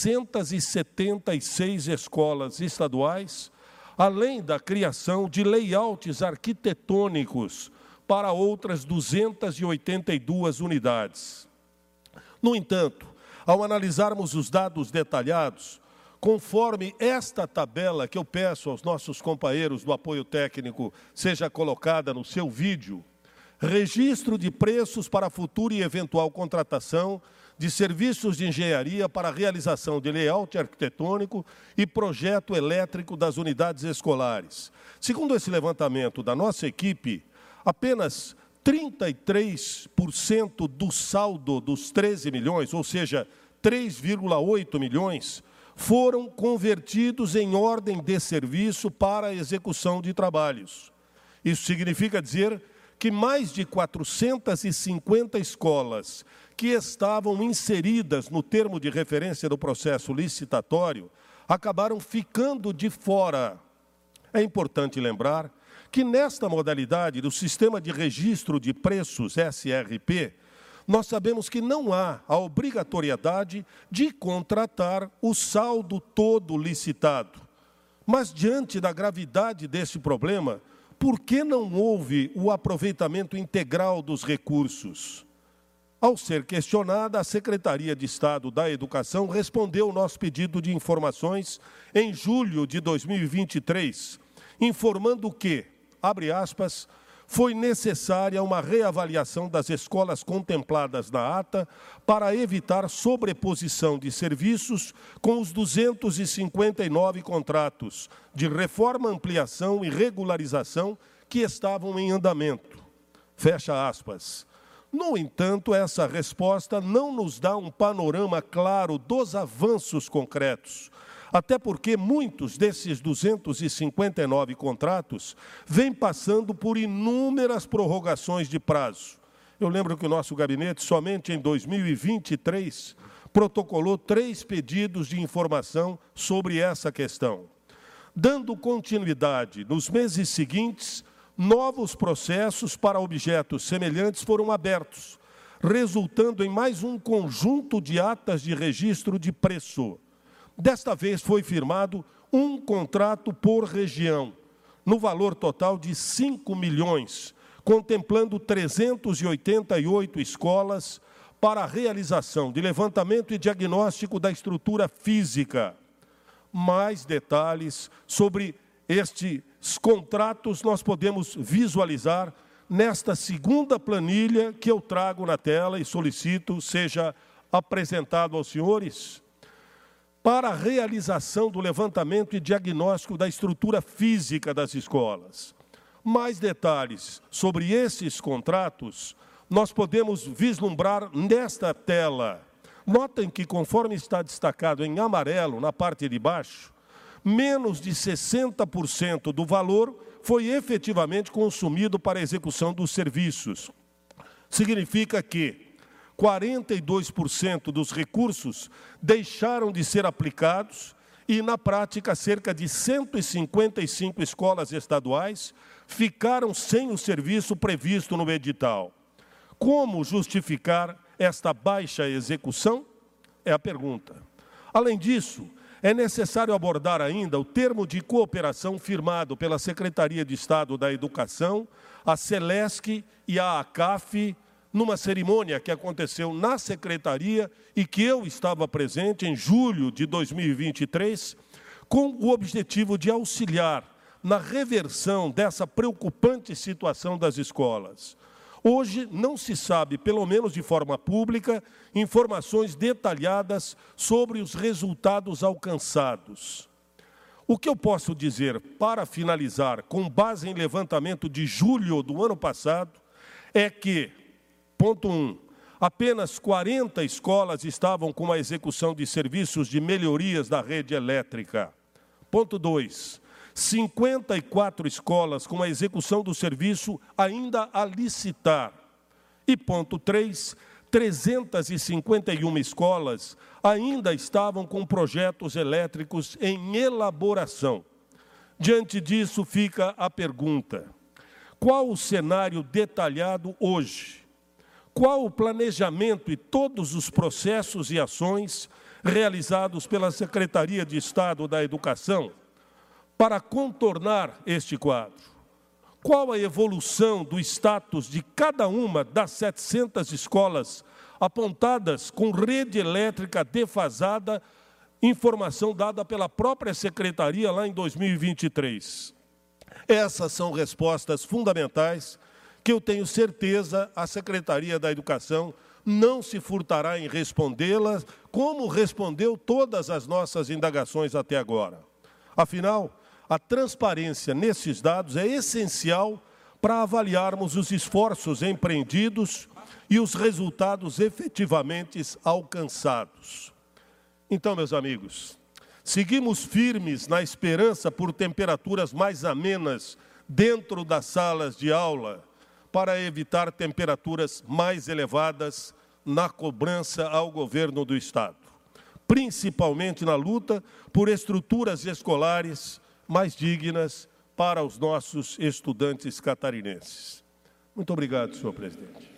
676 escolas estaduais, além da criação de layouts arquitetônicos para outras 282 unidades. No entanto, ao analisarmos os dados detalhados, conforme esta tabela que eu peço aos nossos companheiros do apoio técnico seja colocada no seu vídeo, registro de preços para futura e eventual contratação de serviços de engenharia para a realização de layout arquitetônico e projeto elétrico das unidades escolares. Segundo esse levantamento da nossa equipe, apenas 33% do saldo dos 13 milhões, ou seja, 3,8 milhões, foram convertidos em ordem de serviço para a execução de trabalhos. Isso significa dizer que mais de 450 escolas que estavam inseridas no termo de referência do processo licitatório acabaram ficando de fora. É importante lembrar que nesta modalidade do Sistema de Registro de Preços, SRP, nós sabemos que não há a obrigatoriedade de contratar o saldo todo licitado. Mas, diante da gravidade desse problema, por que não houve o aproveitamento integral dos recursos? Ao ser questionada, a Secretaria de Estado da Educação respondeu ao nosso pedido de informações em julho de 2023, informando que, abre aspas, foi necessária uma reavaliação das escolas contempladas na ata para evitar sobreposição de serviços com os 259 contratos de reforma, ampliação e regularização que estavam em andamento. Fecha aspas. No entanto, essa resposta não nos dá um panorama claro dos avanços concretos, até porque muitos desses 259 contratos vêm passando por inúmeras prorrogações de prazo. Eu lembro que o nosso gabinete, somente em 2023, protocolou 3 pedidos de informação sobre essa questão. Dando continuidade, nos meses seguintes, novos processos para objetos semelhantes foram abertos, resultando em mais um conjunto de atas de registro de preço. Desta vez foi firmado um contrato por região, no valor total de 5 milhões, contemplando 388 escolas para a realização de levantamento e diagnóstico da estrutura física. Mais detalhes sobre estes contratos nós podemos visualizar nesta segunda planilha que eu trago na tela e solicito seja apresentado aos senhores. Para a realização do levantamento e diagnóstico da estrutura física das escolas. Mais detalhes sobre esses contratos nós podemos vislumbrar nesta tela. Notem que, conforme está destacado em amarelo na parte de baixo, menos de 60% do valor foi efetivamente consumido para a execução dos serviços. Significa que 42% dos recursos deixaram de ser aplicados e, na prática, cerca de 155 escolas estaduais ficaram sem o serviço previsto no edital. Como justificar esta baixa execução? É a pergunta. Além disso, é necessário abordar ainda o termo de cooperação firmado pela Secretaria de Estado da Educação, a Celesc e a ACAF, numa cerimônia que aconteceu na Secretaria e que eu estava presente em julho de 2023, com o objetivo de auxiliar na reversão dessa preocupante situação das escolas. Hoje não se sabe, pelo menos de forma pública, informações detalhadas sobre os resultados alcançados. O que eu posso dizer, para finalizar, com base em levantamento de julho do ano passado, é que, ponto 1, apenas 40 escolas estavam com a execução de serviços de melhorias da rede elétrica. Ponto 2, 54 escolas com a execução do serviço ainda a licitar. E ponto 3, 351 escolas ainda estavam com projetos elétricos em elaboração. Diante disso fica a pergunta: qual o cenário detalhado hoje? Qual o planejamento e todos os processos e ações realizados pela Secretaria de Estado da Educação para contornar este quadro? Qual a evolução do status de cada uma das 700 escolas apontadas com rede elétrica defasada, informação dada pela própria Secretaria lá em 2023. Essas são respostas fundamentais que eu tenho certeza a Secretaria da Educação não se furtará em respondê-las, como respondeu todas as nossas indagações até agora. Afinal, a transparência nesses dados é essencial para avaliarmos os esforços empreendidos e os resultados efetivamente alcançados. Então, meus amigos, seguimos firmes na esperança por temperaturas mais amenas dentro das salas de aula, para evitar temperaturas mais elevadas na cobrança ao governo do Estado, principalmente na luta por estruturas escolares mais dignas para os nossos estudantes catarinenses. Muito obrigado, senhor presidente.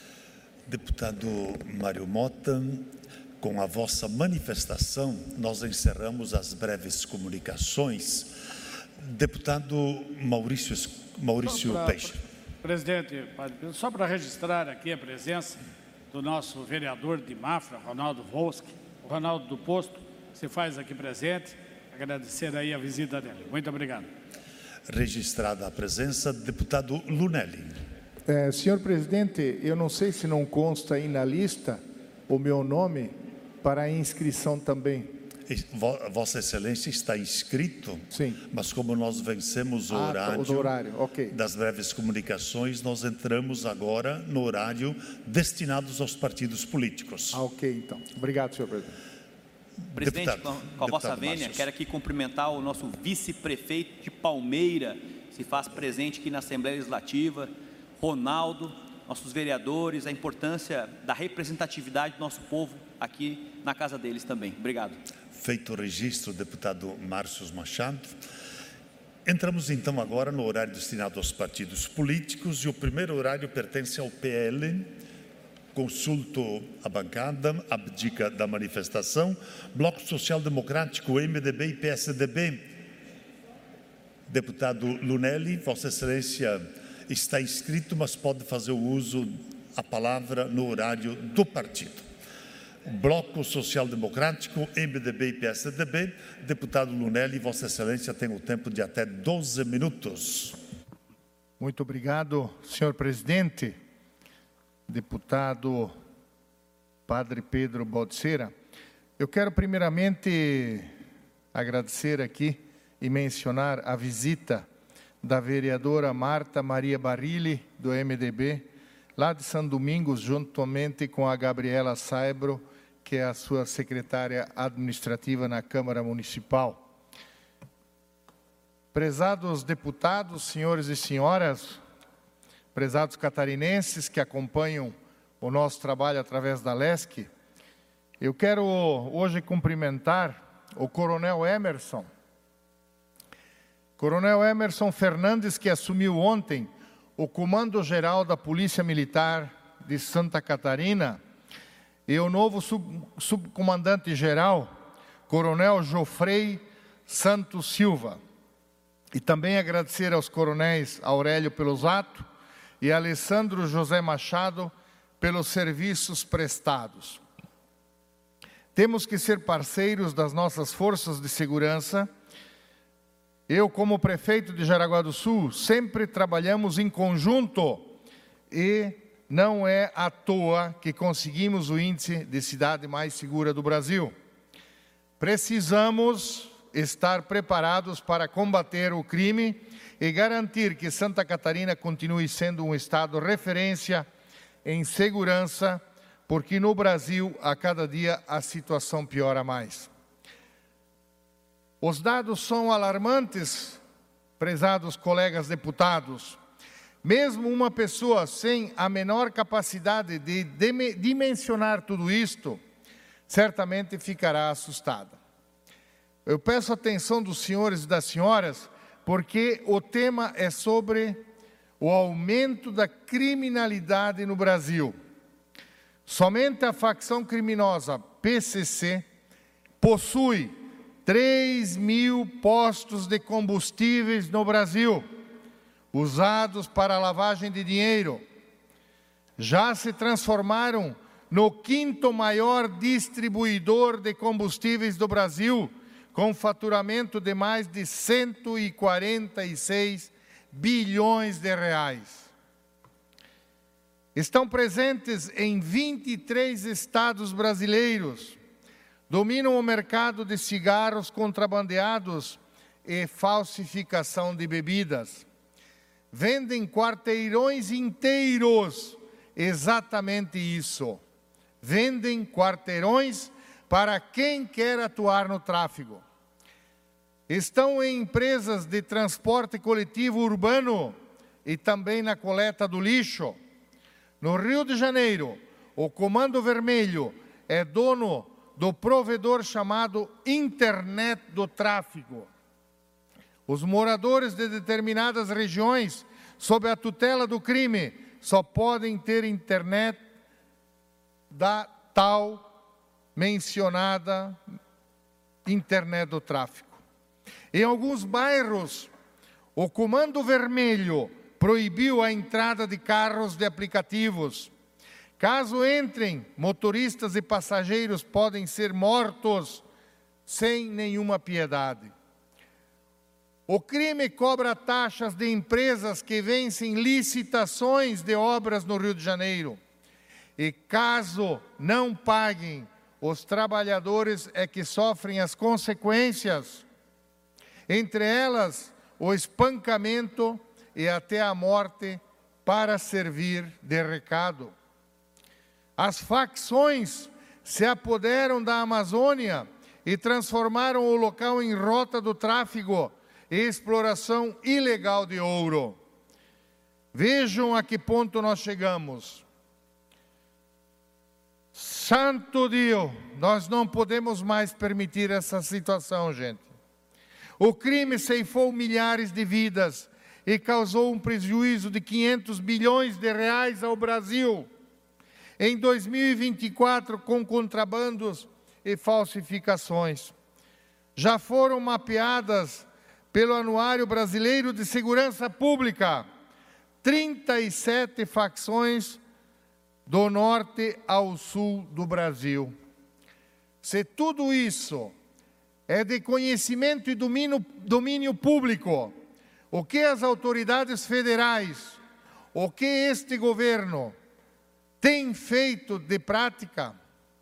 Deputado Mário Mota, com a vossa manifestação, nós encerramos as breves comunicações. Deputado Maurício Peixe. Presidente, só para registrar aqui a presença do nosso vereador de Mafra, Ronaldo Volsky, o Ronaldo do Posto, se faz aqui presente, agradecer aí a visita dele. Muito obrigado. Registrada a presença, deputado Lunelli. Senhor presidente, eu não sei se não consta aí na lista o meu nome para a inscrição também. Vossa Excelência está inscrito, sim, mas como nós vencemos o horário okay, das breves comunicações, nós entramos agora no horário destinados aos partidos políticos. Ok, então. Obrigado, senhor presidente. Presidente, com a vossa vênia, quero aqui cumprimentar o nosso vice-prefeito de Palmeira, que se faz presente aqui na Assembleia Legislativa, Ronaldo, nossos vereadores, a importância da representatividade do nosso povo aqui na casa deles também. Obrigado. Feito o registro, deputado Márcio Machado. Entramos então agora no horário destinado aos partidos políticos e o primeiro horário pertence ao PL. Consulto a bancada, abdica da manifestação. Bloco Social Democrático, MDB e PSDB. Deputado Lunelli, Vossa Excelência está inscrito, mas pode fazer o uso da palavra no horário do partido. Bloco Social Democrático, MDB e PSDB, deputado Lunelli, Vossa Excelência tem o tempo de até 12 minutos. Muito obrigado, senhor presidente. Deputado Padre Pedro Baltzeira, eu quero primeiramente agradecer aqui e mencionar a visita da vereadora Marta Maria Barilli, do MDB, lá de São Domingos, juntamente com a Gabriela Saibro, que é a sua secretária administrativa na Câmara Municipal. Prezados deputados, senhores e senhoras, prezados catarinenses que acompanham o nosso trabalho através da LESC, eu quero hoje cumprimentar o Coronel Emerson Fernandes, que assumiu ontem o Comando-Geral da Polícia Militar de Santa Catarina, e o novo subcomandante-geral, Coronel Jofrei Santos Silva. E também agradecer aos coronéis Aurélio Pelosato e Alessandro José Machado pelos serviços prestados. Temos que ser parceiros das nossas forças de segurança. Eu, como prefeito de Jaraguá do Sul, sempre trabalhamos em conjunto e não é à toa que conseguimos o índice de cidade mais segura do Brasil. Precisamos estar preparados para combater o crime e garantir que Santa Catarina continue sendo um estado referência em segurança, porque no Brasil, a cada dia, a situação piora mais. Os dados são alarmantes, prezados colegas deputados. Mesmo uma pessoa sem a menor capacidade de dimensionar tudo isto, certamente ficará assustada. Eu peço a atenção dos senhores e das senhoras, porque o tema é sobre o aumento da criminalidade no Brasil. Somente a facção criminosa PCC possui 3.000 postos de combustíveis no Brasil, usados para lavagem de dinheiro. Já se transformaram no 5º maior distribuidor de combustíveis do Brasil, com faturamento de mais de 146 bilhões de reais. Estão presentes em 23 estados brasileiros, dominam o mercado de cigarros contrabandeados e falsificação de bebidas. Vendem quarteirões inteiros, exatamente isso. Vendem quarteirões para quem quer atuar no tráfego. Estão em empresas de transporte coletivo urbano e também na coleta do lixo. No Rio de Janeiro, o Comando Vermelho é dono do provedor chamado Internet do Tráfego. Os moradores de determinadas regiões, sob a tutela do crime, só podem ter internet da tal mencionada internet do tráfico. Em alguns bairros, o Comando Vermelho proibiu a entrada de carros de aplicativos. Caso entrem, motoristas e passageiros podem ser mortos sem nenhuma piedade. O crime cobra taxas de empresas que vencem licitações de obras no Rio de Janeiro. E caso não paguem, os trabalhadores é que sofrem as consequências. Entre elas, o espancamento e até a morte para servir de recado. As facções se apoderam da Amazônia e transformaram o local em rota do tráfico e exploração ilegal de ouro. Vejam a que ponto nós chegamos. Santo Deus, nós não podemos mais permitir essa situação, gente. O crime ceifou milhares de vidas e causou um prejuízo de 500 bilhões de reais ao Brasil. Em 2024, com contrabandos e falsificações. Já foram mapeadas pelo Anuário Brasileiro de Segurança Pública 37 facções do norte ao sul do Brasil. Se tudo isso é de conhecimento e domínio público, o que as autoridades federais, o que este governo tem feito de prática?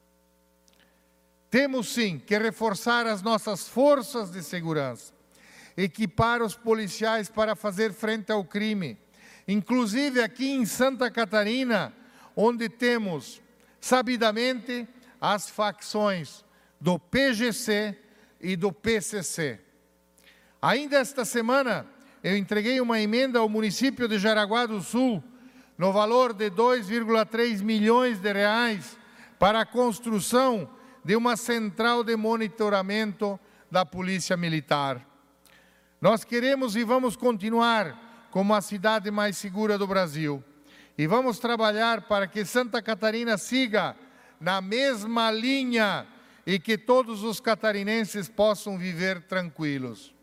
Temos sim que reforçar as nossas forças de segurança, equipar os policiais para fazer frente ao crime, inclusive aqui em Santa Catarina, onde temos, sabidamente, as facções do PGC e do PCC. Ainda esta semana, eu entreguei uma emenda ao município de Jaraguá do Sul, no valor de 2,3 milhões de reais, para a construção de uma central de monitoramento da Polícia Militar. Nós queremos e vamos continuar como a cidade mais segura do Brasil. E vamos trabalhar para que Santa Catarina siga na mesma linha e que todos os catarinenses possam viver tranquilos.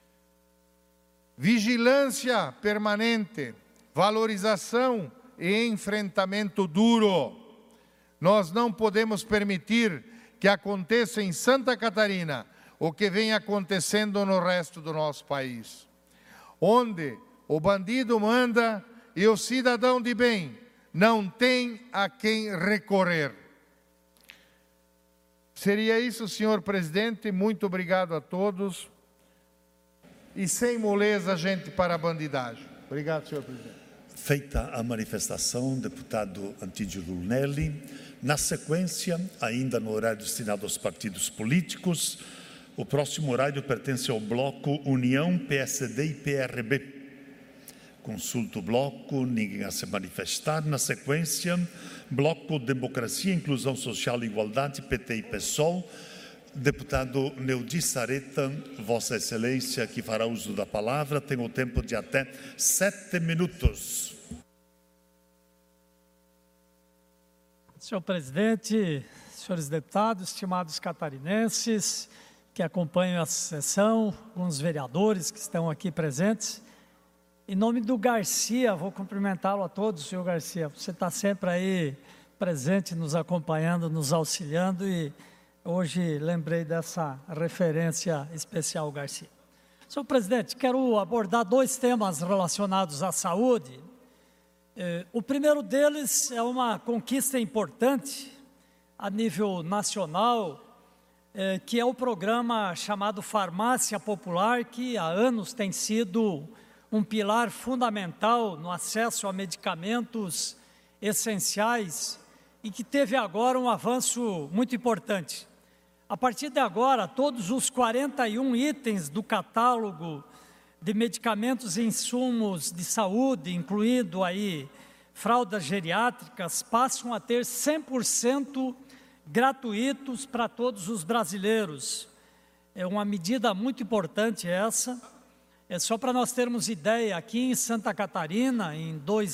Vigilância permanente, valorização e enfrentamento duro. Nós não podemos permitir que aconteça em Santa Catarina o que vem acontecendo no resto do nosso país, onde o bandido manda e o cidadão de bem não tem a quem recorrer. Seria isso, senhor presidente. Muito obrigado a todos. E sem moleza, gente, para a bandidagem. Obrigado, senhor presidente. Feita a manifestação, deputado Antídio Lunelli. Na sequência, ainda no horário destinado aos partidos políticos, o próximo horário pertence ao bloco União, PSD e PRB. Consulto o bloco, ninguém a se manifestar. Na sequência, bloco Democracia, Inclusão Social e Igualdade, PT e PSOL. Deputado Neudi Sareta, Vossa Excelência, que fará uso da palavra, tem o tempo de até 7 minutos. Senhor presidente, senhores deputados, estimados catarinenses que acompanham a sessão, alguns vereadores que estão aqui presentes. Em nome do Garcia, vou cumprimentá-lo a todos, senhor Garcia. Você está sempre aí presente, nos acompanhando, nos auxiliando, e hoje lembrei dessa referência especial, Garcia. Senhor presidente, quero abordar 2 temas relacionados à saúde. O primeiro deles é uma conquista importante a nível nacional, que é o programa chamado Farmácia Popular, que há anos tem sido um pilar fundamental no acesso a medicamentos essenciais e que teve agora um avanço muito importante. A partir de agora, todos os 41 itens do catálogo de medicamentos e insumos de saúde, incluindo aí fraldas geriátricas, passam a ter 100% gratuitos para todos os brasileiros. É uma medida muito importante essa. É só para nós termos ideia, aqui em Santa Catarina, em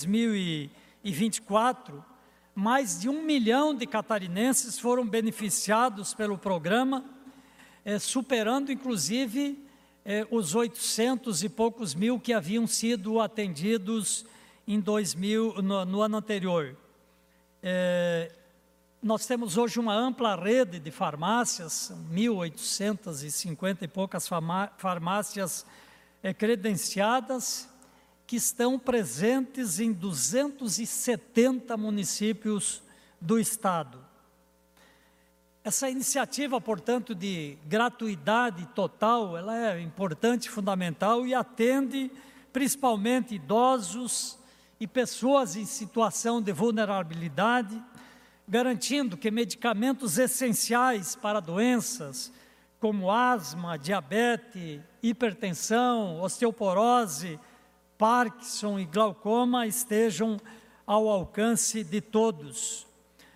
2024, mais de 1 milhão de catarinenses foram beneficiados pelo programa, superando inclusive os 800 e poucos mil que haviam sido atendidos em no ano anterior. Nós temos hoje uma ampla rede de farmácias, 1.850 e poucas farmácias credenciadas, que estão presentes em 270 municípios do estado. Essa iniciativa, portanto, de gratuidade total, ela é importante, fundamental e atende principalmente idosos e pessoas em situação de vulnerabilidade, garantindo que medicamentos essenciais para doenças como asma, diabetes, hipertensão, osteoporose, Parkinson e glaucoma estejam ao alcance de todos.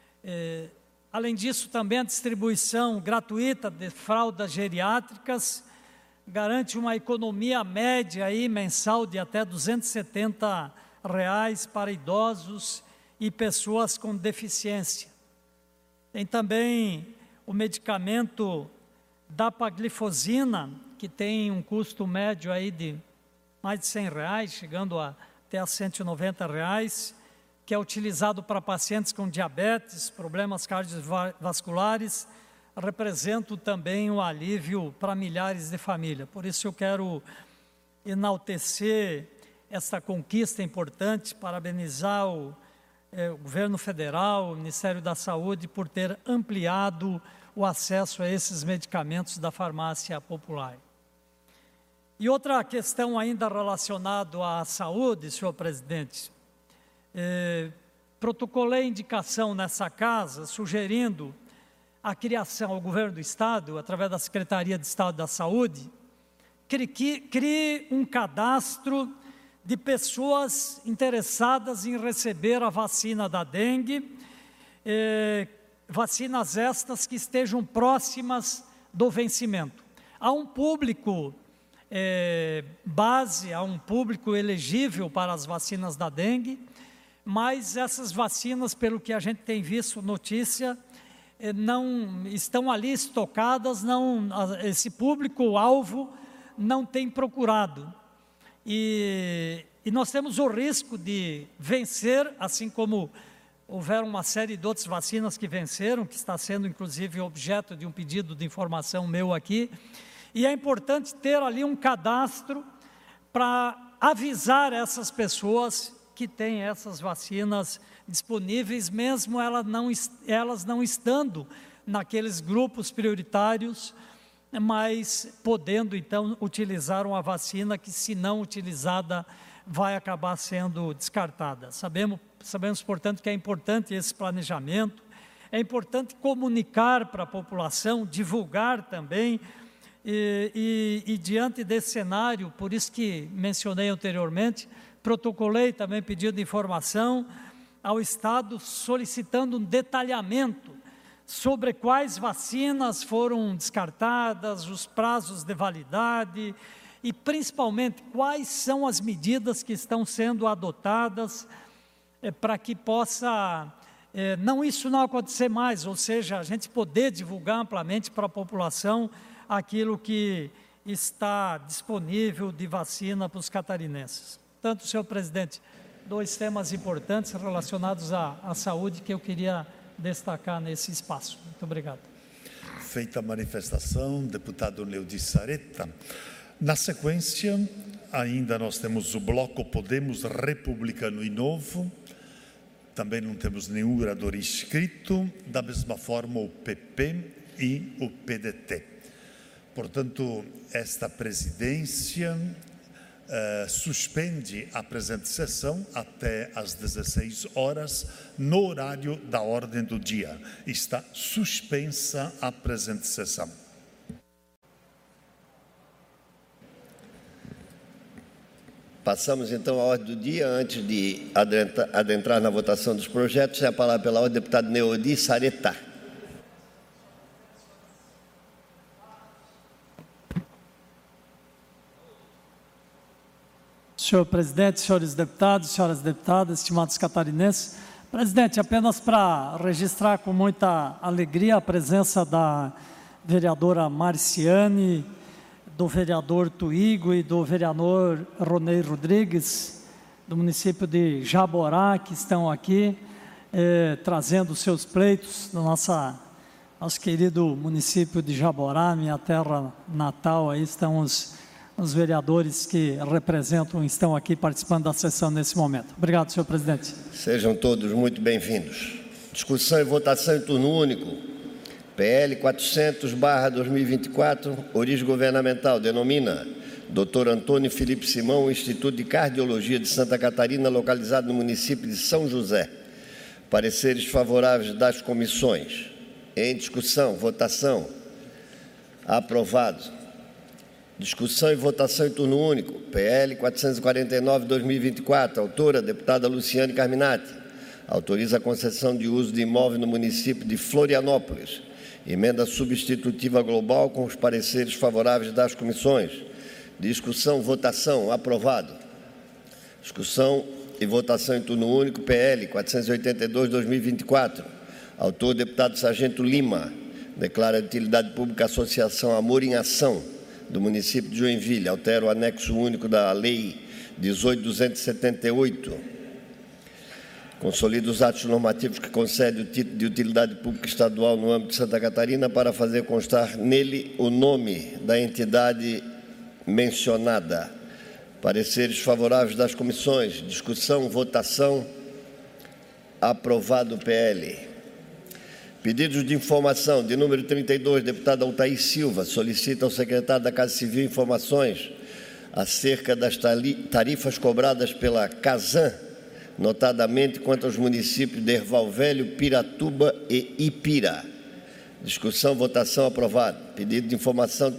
Além disso, também a distribuição gratuita de fraldas geriátricas garante uma economia média aí, mensal de até R$ 270 para idosos e pessoas com deficiência. Tem também o medicamento dapaglifosina, que tem um custo médio aí de mais de R$ 100, chegando até a R$ 190, que é utilizado para pacientes com diabetes, problemas cardiovasculares, representa também um alívio para milhares de famílias. Por isso eu quero enaltecer essa conquista importante, parabenizar o governo federal, o Ministério da Saúde, por ter ampliado o acesso a esses medicamentos da farmácia popular. E outra questão ainda relacionada à saúde, senhor presidente, protocolei indicação nessa casa, sugerindo a criação ao governo do Estado, através da Secretaria de Estado da Saúde, crie um cadastro de pessoas interessadas em receber a vacina da dengue, vacinas estas que estejam próximas do vencimento. Há um público base, há um público elegível para as vacinas da dengue, mas essas vacinas, pelo que a gente tem visto notícia, não estão ali estocadas, esse público-alvo não tem procurado. E nós temos o risco de vencer, assim como houveram uma série de outras vacinas que venceram, que está sendo inclusive objeto de um pedido de informação meu aqui, e é importante ter ali um cadastro para avisar essas pessoas que têm essas vacinas disponíveis, mesmo elas não estando naqueles grupos prioritários, mas podendo então utilizar uma vacina que, se não utilizada, vai acabar sendo descartada. Sabemos, portanto, que é importante esse planejamento, é importante comunicar para a população, divulgar também, e diante desse cenário, por isso que mencionei anteriormente, protocolei também pedido de informação ao Estado, solicitando um detalhamento sobre quais vacinas foram descartadas, os prazos de validade e, principalmente, quais são as medidas que estão sendo adotadas para que possa isso não acontecer mais, ou seja, a gente poder divulgar amplamente para a população aquilo que está disponível de vacina para os catarinenses. Portanto, senhor presidente, dois temas importantes relacionados à saúde que eu queria destacar nesse espaço. Muito obrigado. Feita a manifestação, deputado Neudi Sareta. Na sequência, ainda nós temos o bloco Podemos, Republicano e Novo. Também não temos nenhum orador inscrito. Da mesma forma, o PP e o PDT. Portanto, esta presidência suspende a presente sessão até às 16 horas, no horário da ordem do dia. Está suspensa a presente sessão. Passamos então à ordem do dia. Antes de adentrar na votação dos projetos, é a palavra pela ordem do deputado Neudi Sareta. Senhor presidente, senhores deputados, senhoras deputadas, estimados catarinenses. Presidente, apenas para registrar com muita alegria a presença da vereadora Marciane, do vereador Tuigo e do vereador Ronei Rodrigues, do município de Jaborá, que estão aqui trazendo seus pleitos do nosso querido município de Jaborá, minha terra natal. Aí estão os vereadores que representam, estão aqui participando da sessão nesse momento. Obrigado, senhor presidente. Sejam todos muito bem-vindos. Discussão e votação em turno único. PL 400/2024, origem governamental, denomina Dr. Antônio Felipe Simão, Instituto de Cardiologia de Santa Catarina, localizado no município de São José. Pareceres favoráveis das comissões. Em discussão, votação. Aprovado. Discussão e votação em turno único. PL 449/2024, autora, deputada Luciane Carminati. Autoriza a concessão de uso de imóvel no município de Florianópolis. Emenda substitutiva global com os pareceres favoráveis das comissões. Discussão, votação, aprovado. Discussão e votação em turno único, PL 482/2024. Autor, deputado Sargento Lima. Declara de utilidade pública a Associação Amor em Ação, do município de Joinville. Altera o anexo único da Lei 18.278. Consolida os atos normativos que concedem o título de utilidade pública estadual no âmbito de Santa Catarina para fazer constar nele o nome da entidade mencionada. Pareceres favoráveis das comissões. Discussão, votação. Aprovado o PL. Pedidos de informação. De número 32, deputado Altair Silva, solicita ao secretário da Casa Civil informações acerca das tarifas cobradas pela Casan, notadamente quanto aos municípios de Erval Velho, Piratuba e Ipira. Discussão, votação, aprovado. Pedido de informação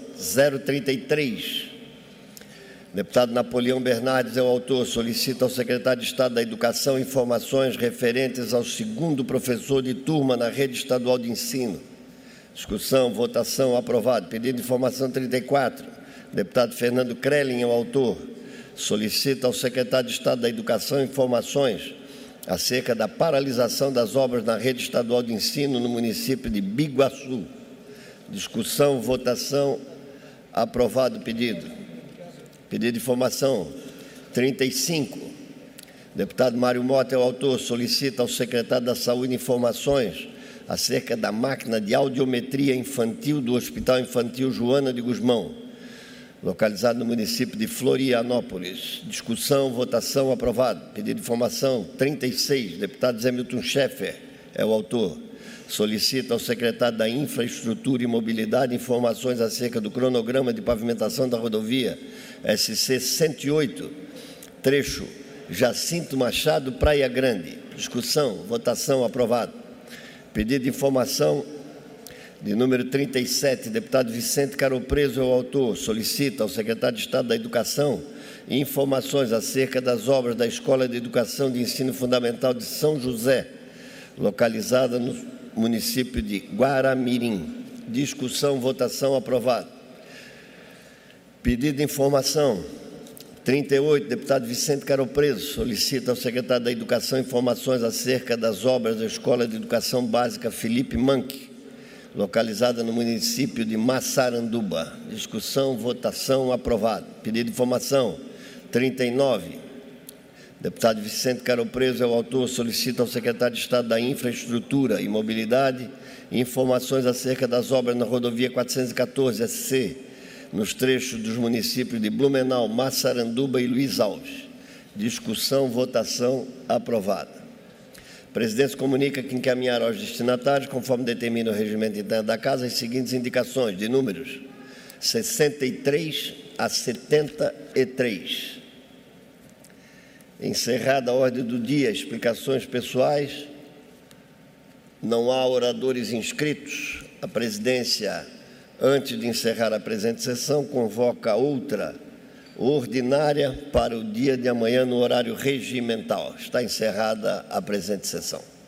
033. Deputado Napoleão Bernardes é o autor, solicita ao secretário de Estado da Educação informações referentes ao segundo professor de turma na rede estadual de ensino. Discussão, votação, aprovado. Pedido de informação 34. Deputado Fernando Krellin é o autor, solicita ao secretário de Estado da Educação informações acerca da paralisação das obras na rede estadual de ensino no município de Biguaçu. Discussão, votação, aprovado o pedido. Pedido de informação 35. Deputado Mário Mota é o autor, solicita ao secretário da Saúde informações acerca da máquina de audiometria infantil do Hospital Infantil Joana de Guzmão, localizado no município de Florianópolis. Discussão, votação, aprovado. Pedido de informação 36. Deputado Zé Milton Schaeffer é o autor. Solicita ao secretário da Infraestrutura e Mobilidade informações acerca do cronograma de pavimentação da rodovia SC 108, trecho Jacinto Machado, Praia Grande. Discussão, votação, aprovado. Pedido de informação de número 37, deputado Vicente Caropreso é o autor, solicita ao secretário de Estado da Educação informações acerca das obras da Escola de Educação de Ensino Fundamental de São José, localizada no município de Guaramirim. Discussão, votação, aprovado. Pedido de informação 38, deputado Vicente Caropreso, solicita ao secretário da Educação informações acerca das obras da Escola de Educação Básica Felipe Manque, localizada no município de Massaranduba. Discussão, votação, aprovado. Pedido de informação 39. Deputado Vicente Caro Preso é o autor, solicita ao secretário de Estado da Infraestrutura e Mobilidade informações acerca das obras na rodovia 414 SC, nos trechos dos municípios de Blumenau, Massaranduba e Luiz Alves. Discussão, votação, aprovada. A presidência comunica que encaminhar aos destinatários, conforme determina o regimento interno da Casa, as seguintes indicações de números 63 a 73. Encerrada a ordem do dia, explicações pessoais. Não há oradores inscritos. A presidência, antes de encerrar a presente sessão, convoca outra ordinária para o dia de amanhã no horário regimental. Está encerrada a presente sessão.